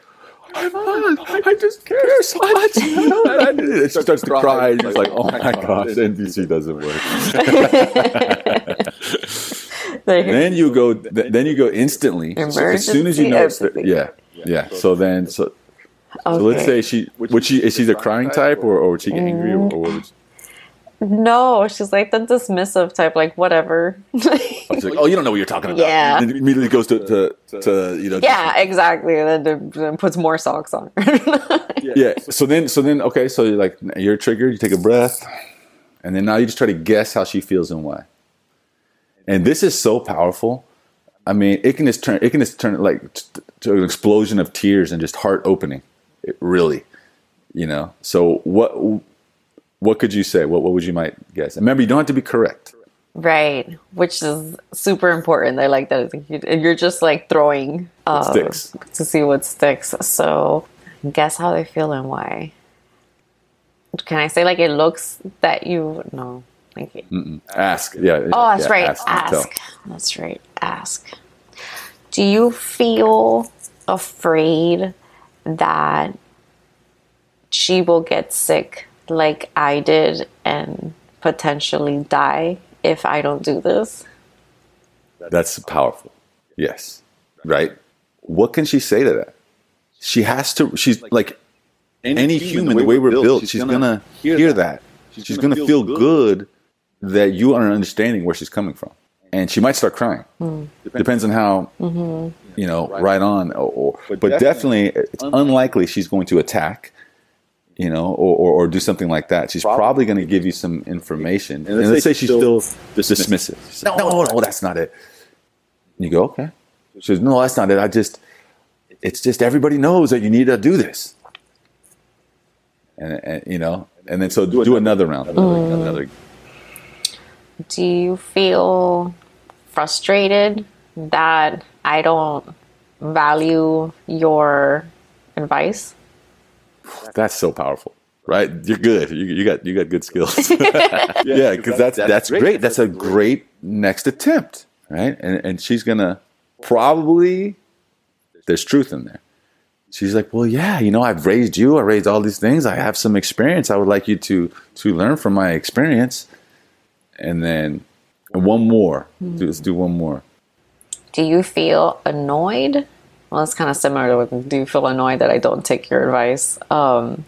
I just care so much. And she starts to cry. And she's like, oh my gosh, NVC doesn't work. Then you go instantly. Emergency, as soon as you know, yeah. So let's say is she the crying type or would she get angry or what would she? No, she's like the dismissive type, like whatever. She's like, oh, you don't know what you're talking about. Yeah. And it immediately goes to you know. Yeah, exactly. And then puts more socks on her. Yeah. So then, okay. So you're triggered. You take a breath, and then now you just try to guess how she feels and why. And this is so powerful. I mean, it can just turn like to an explosion of tears and just heart opening. It really, you know. So what could you say? What would you might guess? And remember, you don't have to be correct. Right, which is super important. I like that. You're just like throwing sticks to see what sticks. So guess how they feel and why. Can I say like it looks that you no? Thank you. Ask. Yeah. Oh, that's right. Ask. That's right. Ask. Do you feel afraid that she will get sick like I did and potentially die if I don't do this? That's powerful. Yes. Right? What can she say to that? She has to, she's like any human, the way we're built, she's going to hear that. She's going to feel good that you are understanding where she's coming from. And she might start crying. Depends on how, you know, right on. But definitely, it's unlikely she's going to attack, you know, or do something like that. She's probably going to give you some information. And let's say she's still dismissive. She's like, no, that's not it. And you go, okay. She says, no, that's not it. It's just everybody knows that you need to do this. And you know, and then so do another round. Another. Do you feel frustrated that I don't value your advice? That's so powerful, right? You're good. You got good skills. Yeah, because that's great. That's a great next attempt, right? And she's gonna probably, there's truth in there. She's like, well, yeah, you know, I've raised you. I raised all these things. I have some experience. I would like you to learn from my experience. And then one more. Let's do one more. Do you feel annoyed? Well, it's kind of similar to do you feel annoyed that I don't take your advice? Do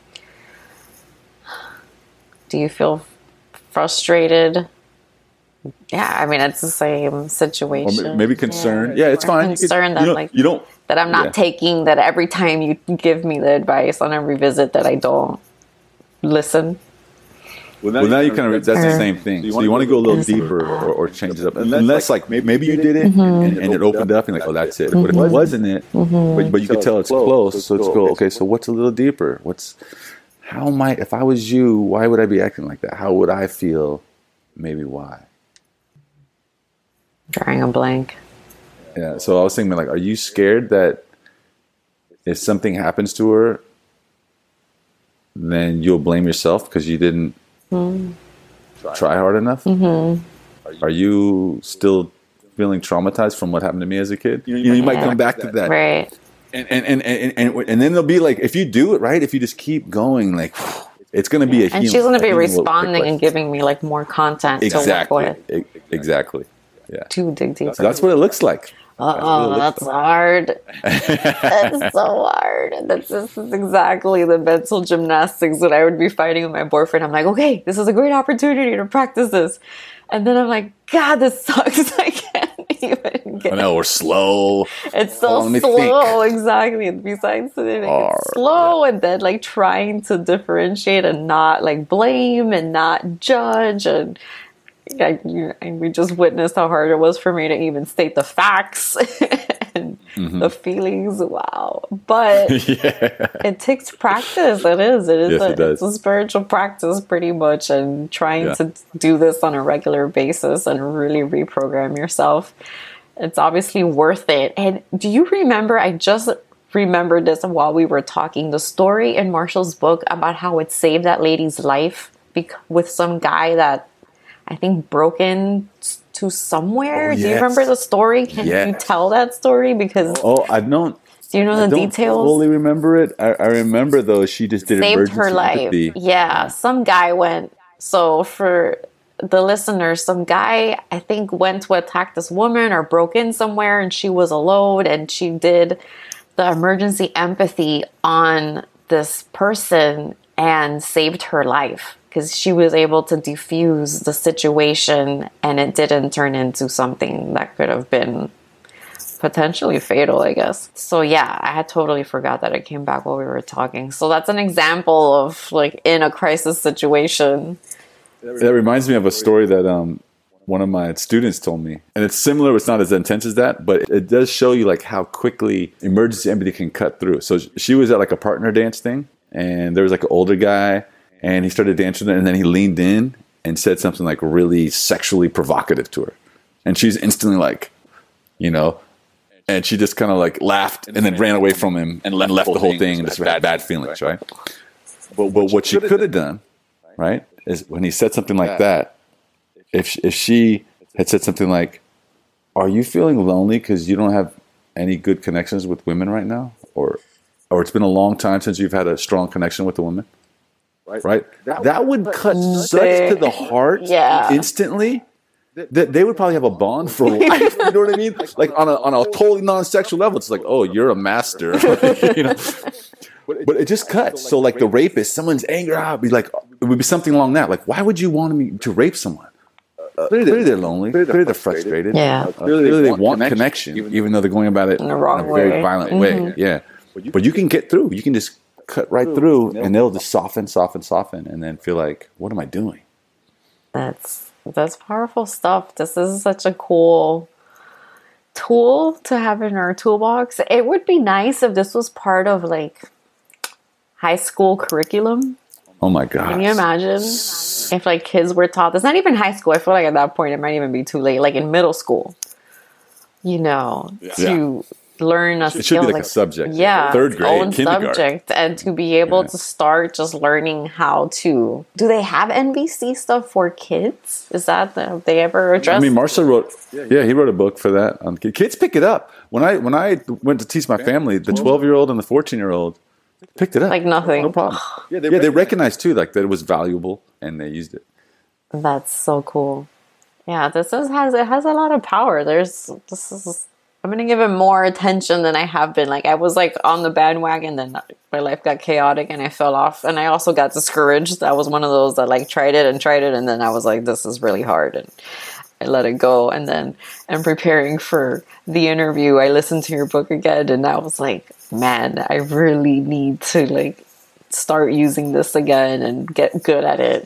you feel frustrated? Yeah, I mean, it's the same situation. Or maybe concerned. Yeah, it's fine. Concerned that I'm not taking that every time you give me the advice on every visit that I don't listen. Well, now you kind of, that's the same thing. So you want to go a little deeper or change it up. Unless like maybe you did it and it opened up and like, oh, that's it. But if it wasn't it, but you could tell it's close. So let's go, okay, so what's a little deeper? If I was you, why would I be acting like that? How would I feel? Maybe why? Drawing a blank. Yeah, so I was thinking like, are you scared that if something happens to her, then you'll blame yourself because you didn't try hard enough? Are you still feeling traumatized from what happened to me as a kid? You know, you might come back to that, right? And then they'll be like, if you do it right, if you just keep going, like it's going to be and she's going to be responding and giving me like more content. Exactly. Yeah. To dig deeper. So that's what it looks like. Oh, that's hard. That's so hard. This is exactly the mental gymnastics that I would be fighting with my boyfriend. I'm like, okay, this is a great opportunity to practice this. And then I'm like, God, this sucks. I can't even get I know, we're slow. It's so slow. Exactly. And besides it's slow, and then like trying to differentiate and not like blame and not judge. And we just witnessed how hard it was for me to even state the facts and the feelings. Wow. But it takes practice. It is. It's a spiritual practice pretty much, and trying to do this on a regular basis and really reprogram yourself. It's obviously worth it. And do you remember, I just remembered this while we were talking, the story in Marshall's book about how it saved that lady's life with some guy that I think broke into somewhere. Do you remember the story? Can you tell that story? Because I don't. Do you know the details? I fully remember it. I remember though she just did saved her life. Empathy. Yeah, some guy went. So for the listeners, some guy I think went to attack this woman or broke in somewhere, and she was alone, and she did the emergency empathy on this person and saved her life. Because she was able to defuse the situation and it didn't turn into something that could have been potentially fatal, I guess. So yeah, I had totally forgot that it came back while we were talking. So that's an example of like in a crisis situation. That reminds me of a story that one of my students told me. And it's similar, it's not as intense as that, but it does show you like how quickly emergency empathy can cut through. So she was at like a partner dance thing, and there was like an older guy, and he started dancing with her, and then he leaned in and said something like really sexually provocative to her. And she's instantly like, and she just kind of like laughed and then ran away from him and left the whole thing and just had bad feelings, right? But what she could have done, right, is when he said something like that, if she had said something like, are you feeling lonely because you don't have any good connections with women right now? Or it's been a long time since you've had a strong connection with a woman? Right? That would cut such to the heart instantly that they would probably have a bond for life. You know what I mean? Like on a totally non-sexual level, it's like, oh, you're a master. But it just cuts. So like the rapist, someone's anger, be like, it would be something along that. Like, why would you want me to rape someone? Clearly they're lonely. Clearly they're frustrated. Yeah. Clearly they want connection, even though they're going about it in a very violent way. Yeah. But you can get through. You can just cut right through, and they'll just soften, and then feel like, what am I doing? That's powerful stuff. This is such a cool tool to have in our toolbox. It would be nice if this was part of like high school curriculum. Oh my God. Can you imagine if like kids were taught this? Not even high school. I feel like at that point it might even be too late. Like in middle school, to learn a skill. It should be like a subject. Yeah. Third grade, own kindergarten. subject. And to be able to start just learning how to... Do they have NVC stuff for kids? Is that... Have they ever addressed... I mean, Marshall wrote... Yeah, he wrote a book for that. Kids pick it up. When I went to teach my family, the 12-year-old and the 14-year-old picked it up. Like nothing. No problem. They recognized too, like that it was valuable, and they used it. That's so cool. Yeah, it has a lot of power. I'm going to give it more attention than I have been. Like I was like on the bandwagon, then my life got chaotic and I fell off. And I also got discouraged. I was one of those that like tried it. And then I was like, this is really hard. And I let it go. And then I'm preparing for the interview. I listened to your book again and I was like, man, I really need to like start using this again and get good at it.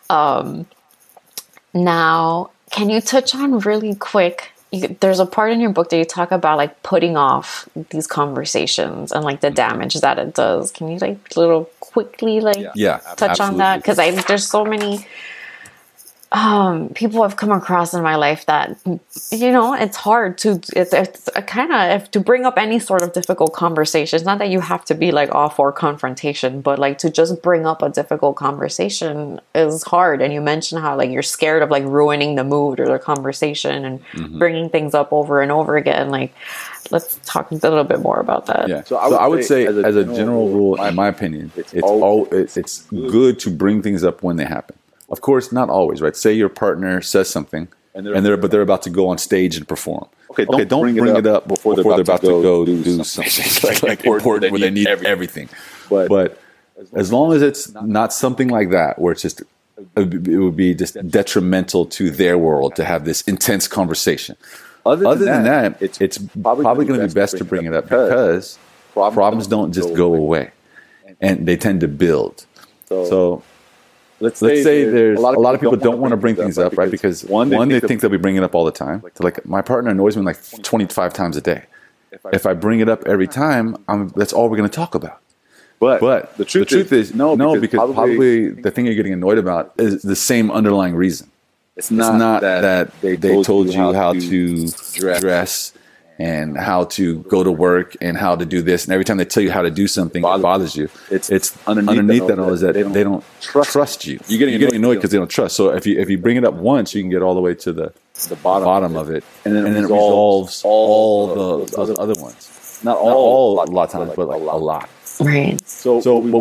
Now, can you touch on really quick, there's a part in your book that you talk about like putting off these conversations and like the damage that it does. Can you like little quickly like touch on that? Because there's so many people I've come across in my life that, it's hard to, it's kind of to bring up any sort of difficult conversation. It's not that you have to be like all for confrontation, but like to just bring up a difficult conversation is hard. And you mentioned how like you're scared of like ruining the mood or the conversation and bringing things up over and over again. Like, let's talk a little bit more about that. Yeah. So I would say as a general rule, in my opinion, it's good to bring things up when they happen. Of course, not always, right? Say your partner says something they're about to go on stage and perform. Okay, Don't bring it up before they're about to go do something like important where they need everything. But as long as it's not something like that, where it's just, it would be just detrimental to their world to have this intense conversation. Other than that, it's probably going to be best to bring it up because problems don't just go away, and they tend to build. So let's say there's a lot of people don't want to bring things up, right? Because one, they think they'll be bringing it up all the time. So like my partner annoys me like 25 times a day. If I bring it up every time, that's all we're going to talk about. But the truth is no, because probably the thing you're getting annoyed about is the same underlying reason. It's not that they told you how to dress and how to go to work and how to do this. And every time they tell you how to do something, it bothers you. It's underneath that all is that they don't trust you. You're getting annoyed because they don't trust. So if you bring it up once, you can get all the way to the bottom of it. And then it resolves all those other ones. Not all a lot of times, but like a lot. Right. So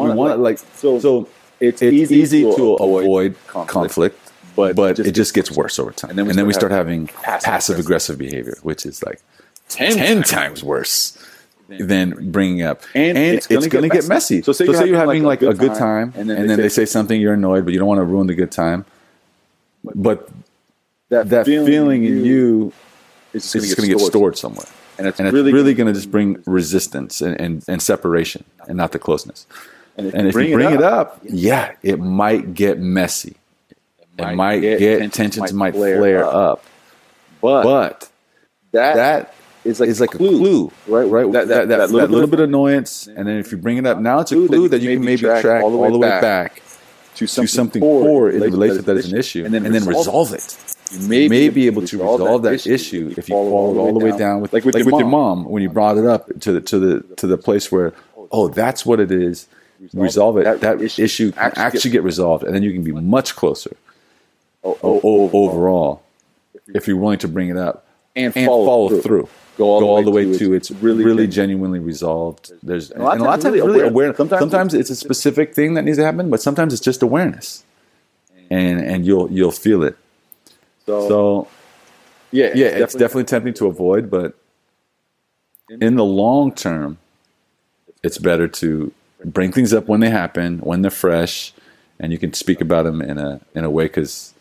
it's easy to avoid conflict. But it just gets worse over time. And then we start having passive-aggressive behavior, which is like 10 times worse than bringing up. And it's going to get messy. So say you're having like a good time, and then they say something, you're annoyed, but you don't want to ruin the good time. But that feeling in you is just going to get stored somewhere. And it's really going to just bring resistance and separation and not the closeness. And if you bring it up, it might get messy. It might get tensions might flare up, but that is like a clue, right? That little bit of annoyance, and then if you bring it up, now it's a clue that you can maybe track all the way back to something core in the relationship that is an issue, and then resolve it. You may be able to resolve that issue if you follow it all the way down with your mom when you brought it up to the place where that's what it is. Resolve it. That issue can actually get resolved, and then you can be much closer. Overall, if you're willing to bring it up and follow through, go all the way to it's really genuinely resolved. There's a lot of times really awareness. Sometimes it's a specific thing that needs to happen, but sometimes it's just awareness, and you'll feel it. So it's definitely tempting to avoid, but in the long term, it's better to bring things up when they happen, when they're fresh, and you can speak about them in a way because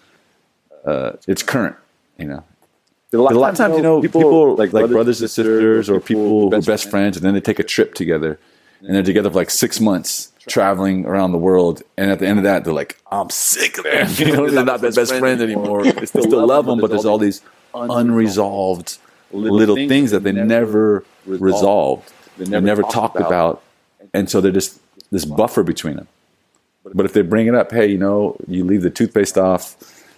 it's current, A lot of times, people like brothers and sisters or people who are best friends, and then they take a trip together, and they're together for like 6 months traveling around the world, and at the end of that, they're like, I'm sick of them. They're not best friends anymore. I still love them, but there's all these unresolved little things that they never resolved, they never talked about, and so they're just this buffer between them. But if they bring it up, hey, you leave the toothpaste off.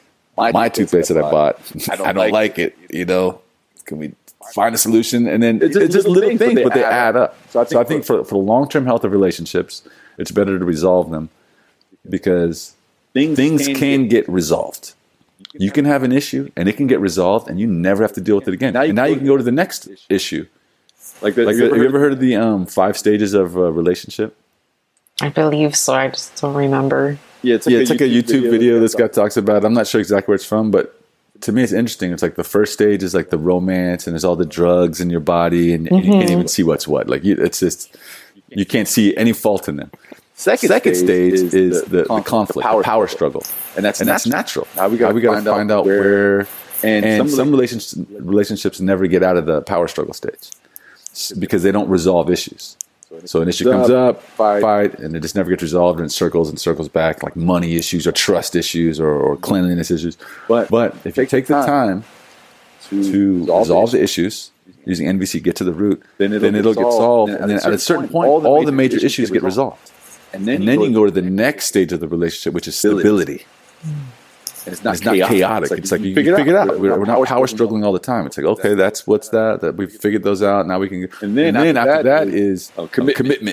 My toothpaste that I bought, I don't like it. Can we find a solution? And then it's just little things, but they add up. So I think for the long-term health of relationships, it's better to resolve them because things can get resolved. You can have an issue, and it can get resolved, and you never have to deal with it again. And now you can go to the next issue. Have you ever heard of the 5 stages of a relationship? I believe so. I just don't remember. Yeah, it's like a YouTube video this guy talks about. I'm not sure exactly where it's from, but to me it's interesting. It's like the first stage is like the romance, and there's all the drugs in your body, and you can't even see what's what. Like it's just you can't see any fault in them. Second stage is the conflict, the power struggle, and that's natural. Now we got to find out where. And some relationships never get out of the power struggle stage because they don't resolve issues. So an issue comes up, fight, and it just never gets resolved, and it circles back, like money issues or trust issues or cleanliness issues. But if you take the time to resolve the issues, using NVC, get to the root, then it'll get solved. And then at a certain point, all the major issues get resolved. And then you can go to the next stage of the relationship, which is stability. And it's not chaotic. It's like you figure it out. We're not power struggling all the time. It's like, okay, that's what's that we've figured those out. Now we can. And then after that is commitment.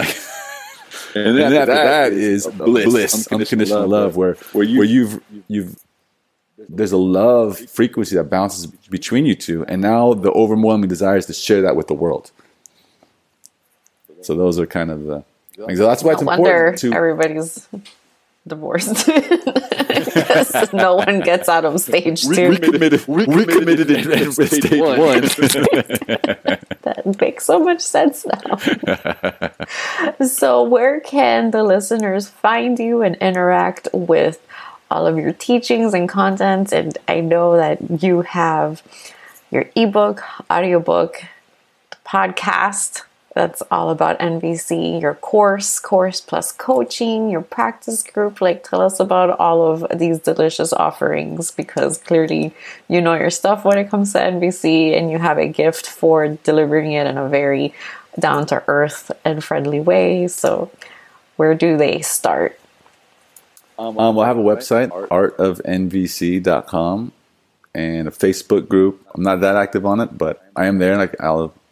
And then after that is bliss, unconditional love, where you've there's a love frequency that bounces between you two, and now the overwhelming desire is to share that with the world. So those are kind of the things. So that's why it's important to. Everybody's divorced. Because no one gets out of stage 2. Recommitted in stage 1. That makes so much sense now. So where can the listeners find you and interact with all of your teachings and content? And I know that you have your ebook, audiobook, podcast that's all about NVC, your course plus coaching, your practice group. Like, tell us about all of these delicious offerings, because clearly you know your stuff when it comes to NVC, and you have a gift for delivering it in a very down to earth and friendly way. So where do they start? We'll have a website, artofnvc.com, and a Facebook group. I'm not that active on it, but I am there. Like,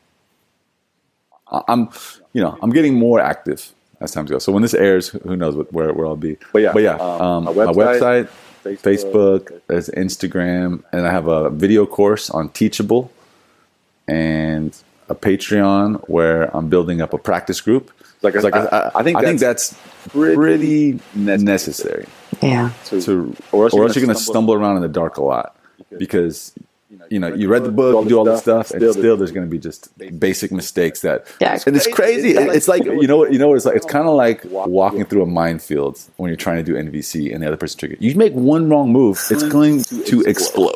I'm getting more active as time goes. So when this airs, who knows where I'll be. But yeah, my website, Facebook, there's Instagram, and I have a video course on Teachable, and a Patreon where I'm building up a practice group. I think that's pretty necessary. Yeah. Or else you're going to stumble around in the dark a lot, because you read the book, you do all this stuff, and still there's going to be just basic mistakes and it's crazy. It's like, it's kind of like walking through a minefield when you're trying to do NVC and the other person triggers. You make one wrong move, it's going to explode.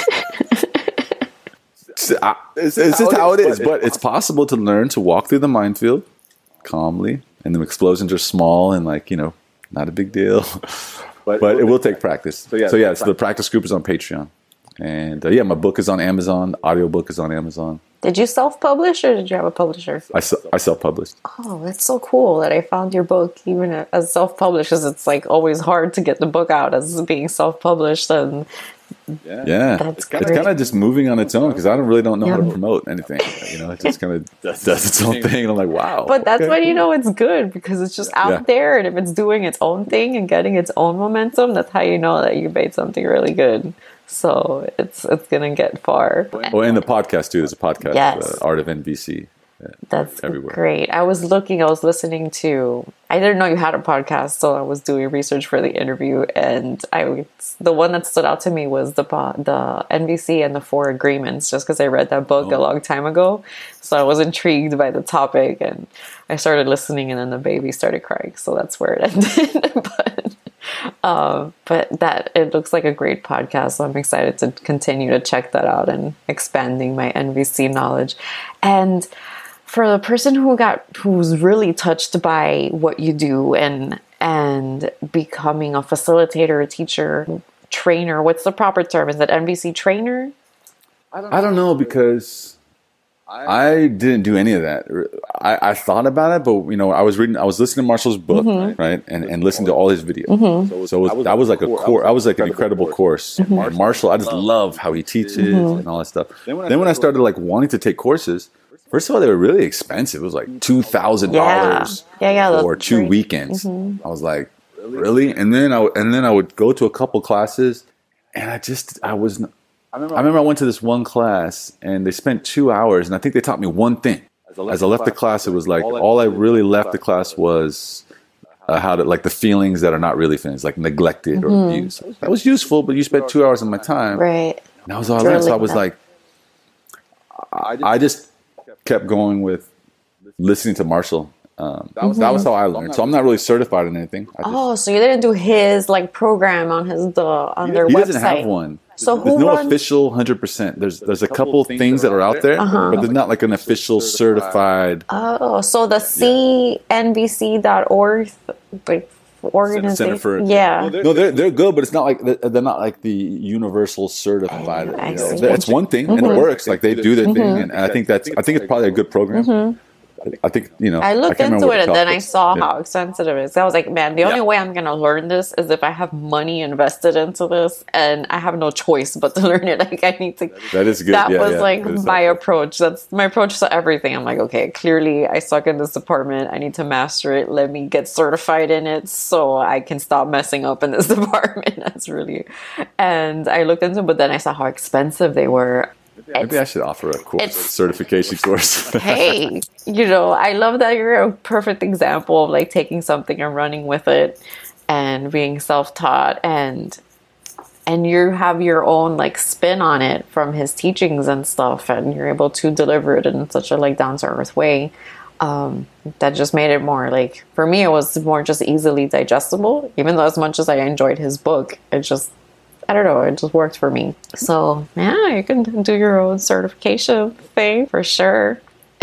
It's just how it is, but it's possible to learn to walk through the minefield calmly, and the explosions are small and not a big deal. But it will take practice. So the practice group is on Patreon. And my book is on Amazon. The audiobook is on Amazon. Did you self-publish, or did you have a publisher? I self-published. Oh, that's so cool that I found your book even as self-published, because it's like always hard to get the book out as being self-published. And that's great. It's kind of just moving on its own, because I don't know how to promote anything. It just kind of does its own thing, and I'm like, wow. But that's when it's good, because it's just out there, and if it's doing its own thing and getting its own momentum, that's how you know that you made something really good. So it's gonna get far. Well, and the podcast too. There's a podcast, yes. Art of NVC. That's everywhere. Great. I was listening to, I didn't know you had a podcast, so I was doing research for the interview, and the one that stood out to me was the NVC and the 4 Agreements, just because I read that book a long time ago. So I was intrigued by the topic, and I started listening, and then the baby started crying, so that's where it ended. But that, it looks like a great podcast, so I'm excited to continue to check that out and expanding my NVC knowledge. And for the person who's really touched by what you do and becoming a facilitator, a teacher, trainer, what's the proper term? Is it NVC trainer? I don't know, because I didn't do any of that. I thought about it, but I was listening to Marshall's book, right, and listening to all his videos. So that was like an incredible course. And Marshall, I just love how he teaches and all that stuff. Then when I started wanting to take courses, first of all, they were really expensive. It was like $2,000 for 2 weekends. I was like, really? And then I would go to a couple classes, and I remember I went to this one class, and they spent 2 hours, and I think they taught me one thing. As I left the class, it was like all I really left the class was how to, the feelings that are not really feelings, like neglected or abused. That was useful, but you spent 2 hours of my time. Right. And that was all I learned. So I was like, I just kept going with listening to Marshall. That was how I learned. So I'm not really certified in anything. So you didn't do his program on their website? He doesn't have one. So there's no official 100%. There's a couple things that are out there, but there's not an official certified. Oh, so the cnvc.org organization. Center for, they're good, but it's not they're not the universal certified. It's one thing, and it works. They do their thing, and I think it's probably a good program. I think, I looked into it, and then I saw how expensive it is. I was like, man, the only way I'm going to learn this is if I have money invested into this, and I have no choice but to learn it. I need to. That is good. That was my approach. That's my approach to everything. I'm like, okay, clearly I suck in this department. I need to master it. Let me get certified in it so I can stop messing up in this department. That's really. And I looked into it, but then I saw how expensive they were. Maybe I should offer a certification course. Hey, I love that you're a perfect example of taking something and running with it. and being self-taught, and you have your own like spin on it from his teachings and stuff, and you're able to deliver it in such a like down to earth way. That just made it more like, for me, it was more just easily digestible, even though as much as I enjoyed his book, it just, I don't know, it just worked for me. So yeah, you can do your own certification thing for sure.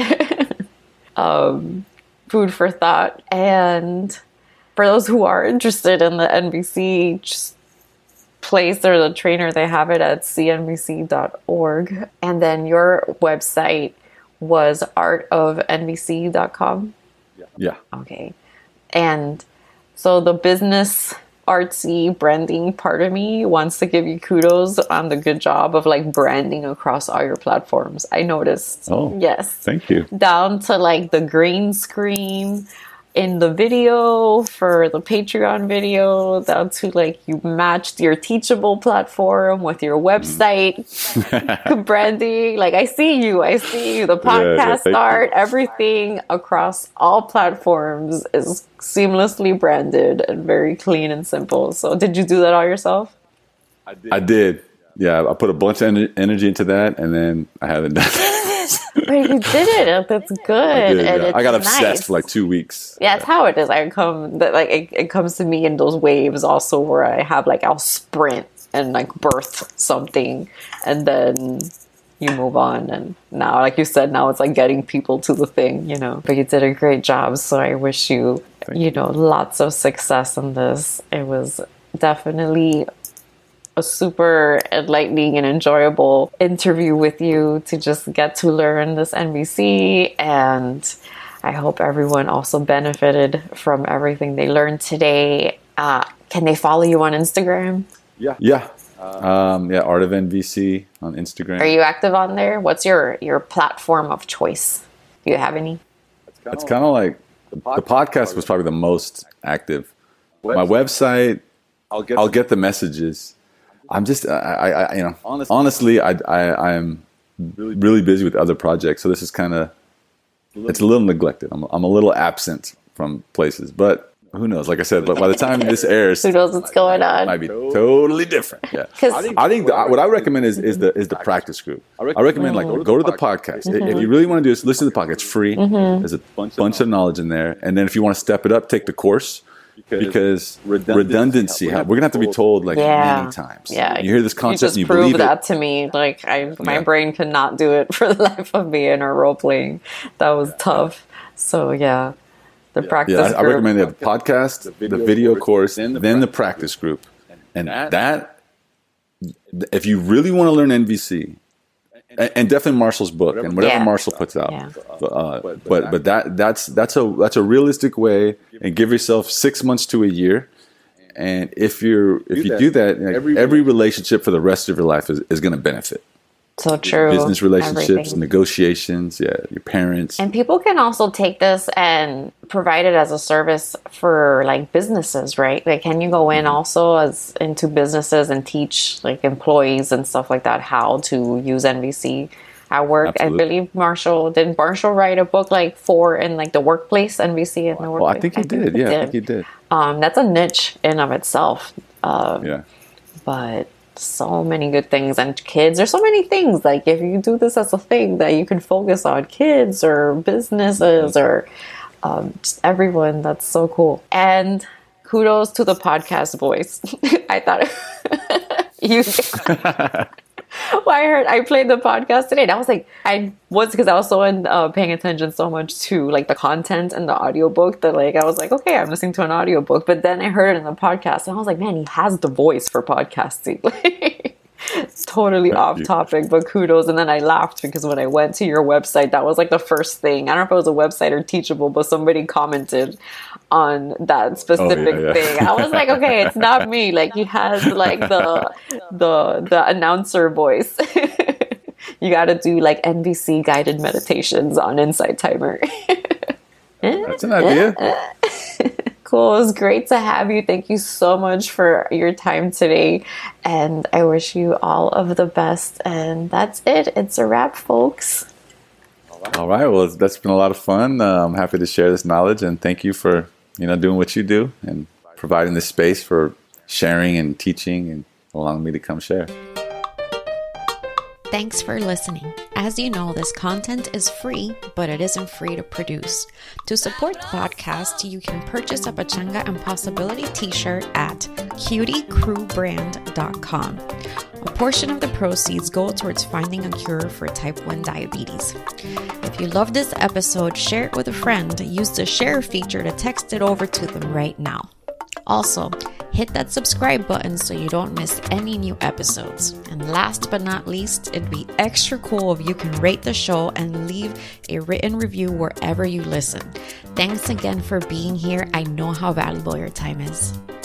Food for thought. And for those who are interested in the NVC, just place or the trainer, they have it at cnvc.org. And then your website was artofnvc.com. Yeah. Okay. And so the business artsy branding part of me wants to give you kudos on the good job of like branding across all your platforms. I noticed. Oh, yes. Thank you. Down to like the green screen in the video for the Patreon video, down to like you matched your Teachable platform with your website branding. Like I see you, the podcast art, everything across all platforms is seamlessly branded and very clean and simple. So did you do that all yourself? I did. Yeah, I put a bunch of energy into that, and then I haven't done it. But you did it. That's good. And it's I got obsessed nice. for like 2 weeks. Yeah, it's how it is. It comes to me in those waves also, where I have like, I'll sprint and like birth something, and then you move on. And now, like you said, now it's like getting people to the thing, you know. But you did a great job. So I wish you, lots of success in this. It was definitely a super enlightening and enjoyable interview with you to just get to learn this NVC, and I hope everyone also benefited from everything they learned today. Can they follow you on Instagram? Yeah. Art of NVC on Instagram. Are you active on there? What's your platform of choice? Do you have any? It's kind of like the podcast was probably the most active. My website, I'll get the messages. I'm just, honestly, I'm really busy with other projects. So this is kind of, it's a little neglected. I'm a little absent from places, but who knows? Like I said, but by the time this airs, who knows what's going on? It might be totally different. Yeah. I think what I recommend is the practice group. I recommend go to the podcast. If you really want to do this, listen to the podcast. It's free. There's a bunch of knowledge in there. And then if you want to step it up, take the course. Because redundancy, we're gonna have to be told like many times. Yeah, you hear this concept, you just proved that to me. Like my brain could not do it for the life of me in our role playing. That was tough. So the practice. Yeah, I recommend the podcast, the video course, then the practice group, and that. If you really want to learn NVC. And definitely Marshall's book and whatever Marshall puts out, but that's a realistic way, and give yourself 6 months to a year, and if you do that, every relationship for the rest of your life is going to benefit. So true. Business relationships, negotiations, your parents. And people can also take this and provide it as a service for like businesses, right? Like, can you go in also into businesses and teach like employees and stuff like that how to use NVC at work? Absolutely. I believe Marshall write a book like in like the workplace, NVC in the workplace? Well, I think he did. Yeah, I think he did. That's a niche in of itself. But so many good things, and kids, there's so many things, like if you do this as a thing that you can focus on kids or businesses or just everyone. That's so cool. And kudos to the podcast voice. I thought I played the podcast today and I was like, because I was so paying attention so much to like the content and the audiobook that like I was like, okay, I'm listening to an audiobook, but then I heard it in the podcast and I was like, man, he has the voice for podcasting. It's totally off topic, but kudos. And then I laughed because when I went to your website, that was like the first thing. I don't know if it was a website or Teachable, but somebody commented on that specific thing. I was like, okay, it's not me. Like he has like the announcer voice. You got to do like NVC guided meditations on Insight Timer. That's an idea. Cool. It was great to have you. Thank you so much for your time today. And I wish you all of the best. And that's it. It's a wrap, folks. All right. Well, that's been a lot of fun. I'm happy to share this knowledge, and thank you for doing what you do. And providing this space for sharing and teaching and allowing me to come share. Thanks for listening. As you know, this content is free, but it isn't free to produce. To support the podcast, you can purchase a Pachanga and Possibility t-shirt at cutiecrewbrand.com. A portion of the proceeds go towards finding a cure for type 1 diabetes. If you love this episode, share it with a friend. Use the share feature to text it over to them right now. Also, hit that subscribe button so you don't miss any new episodes. And last but not least, it'd be extra cool if you can rate the show and leave a written review wherever you listen. Thanks again for being here. I know how valuable your time is.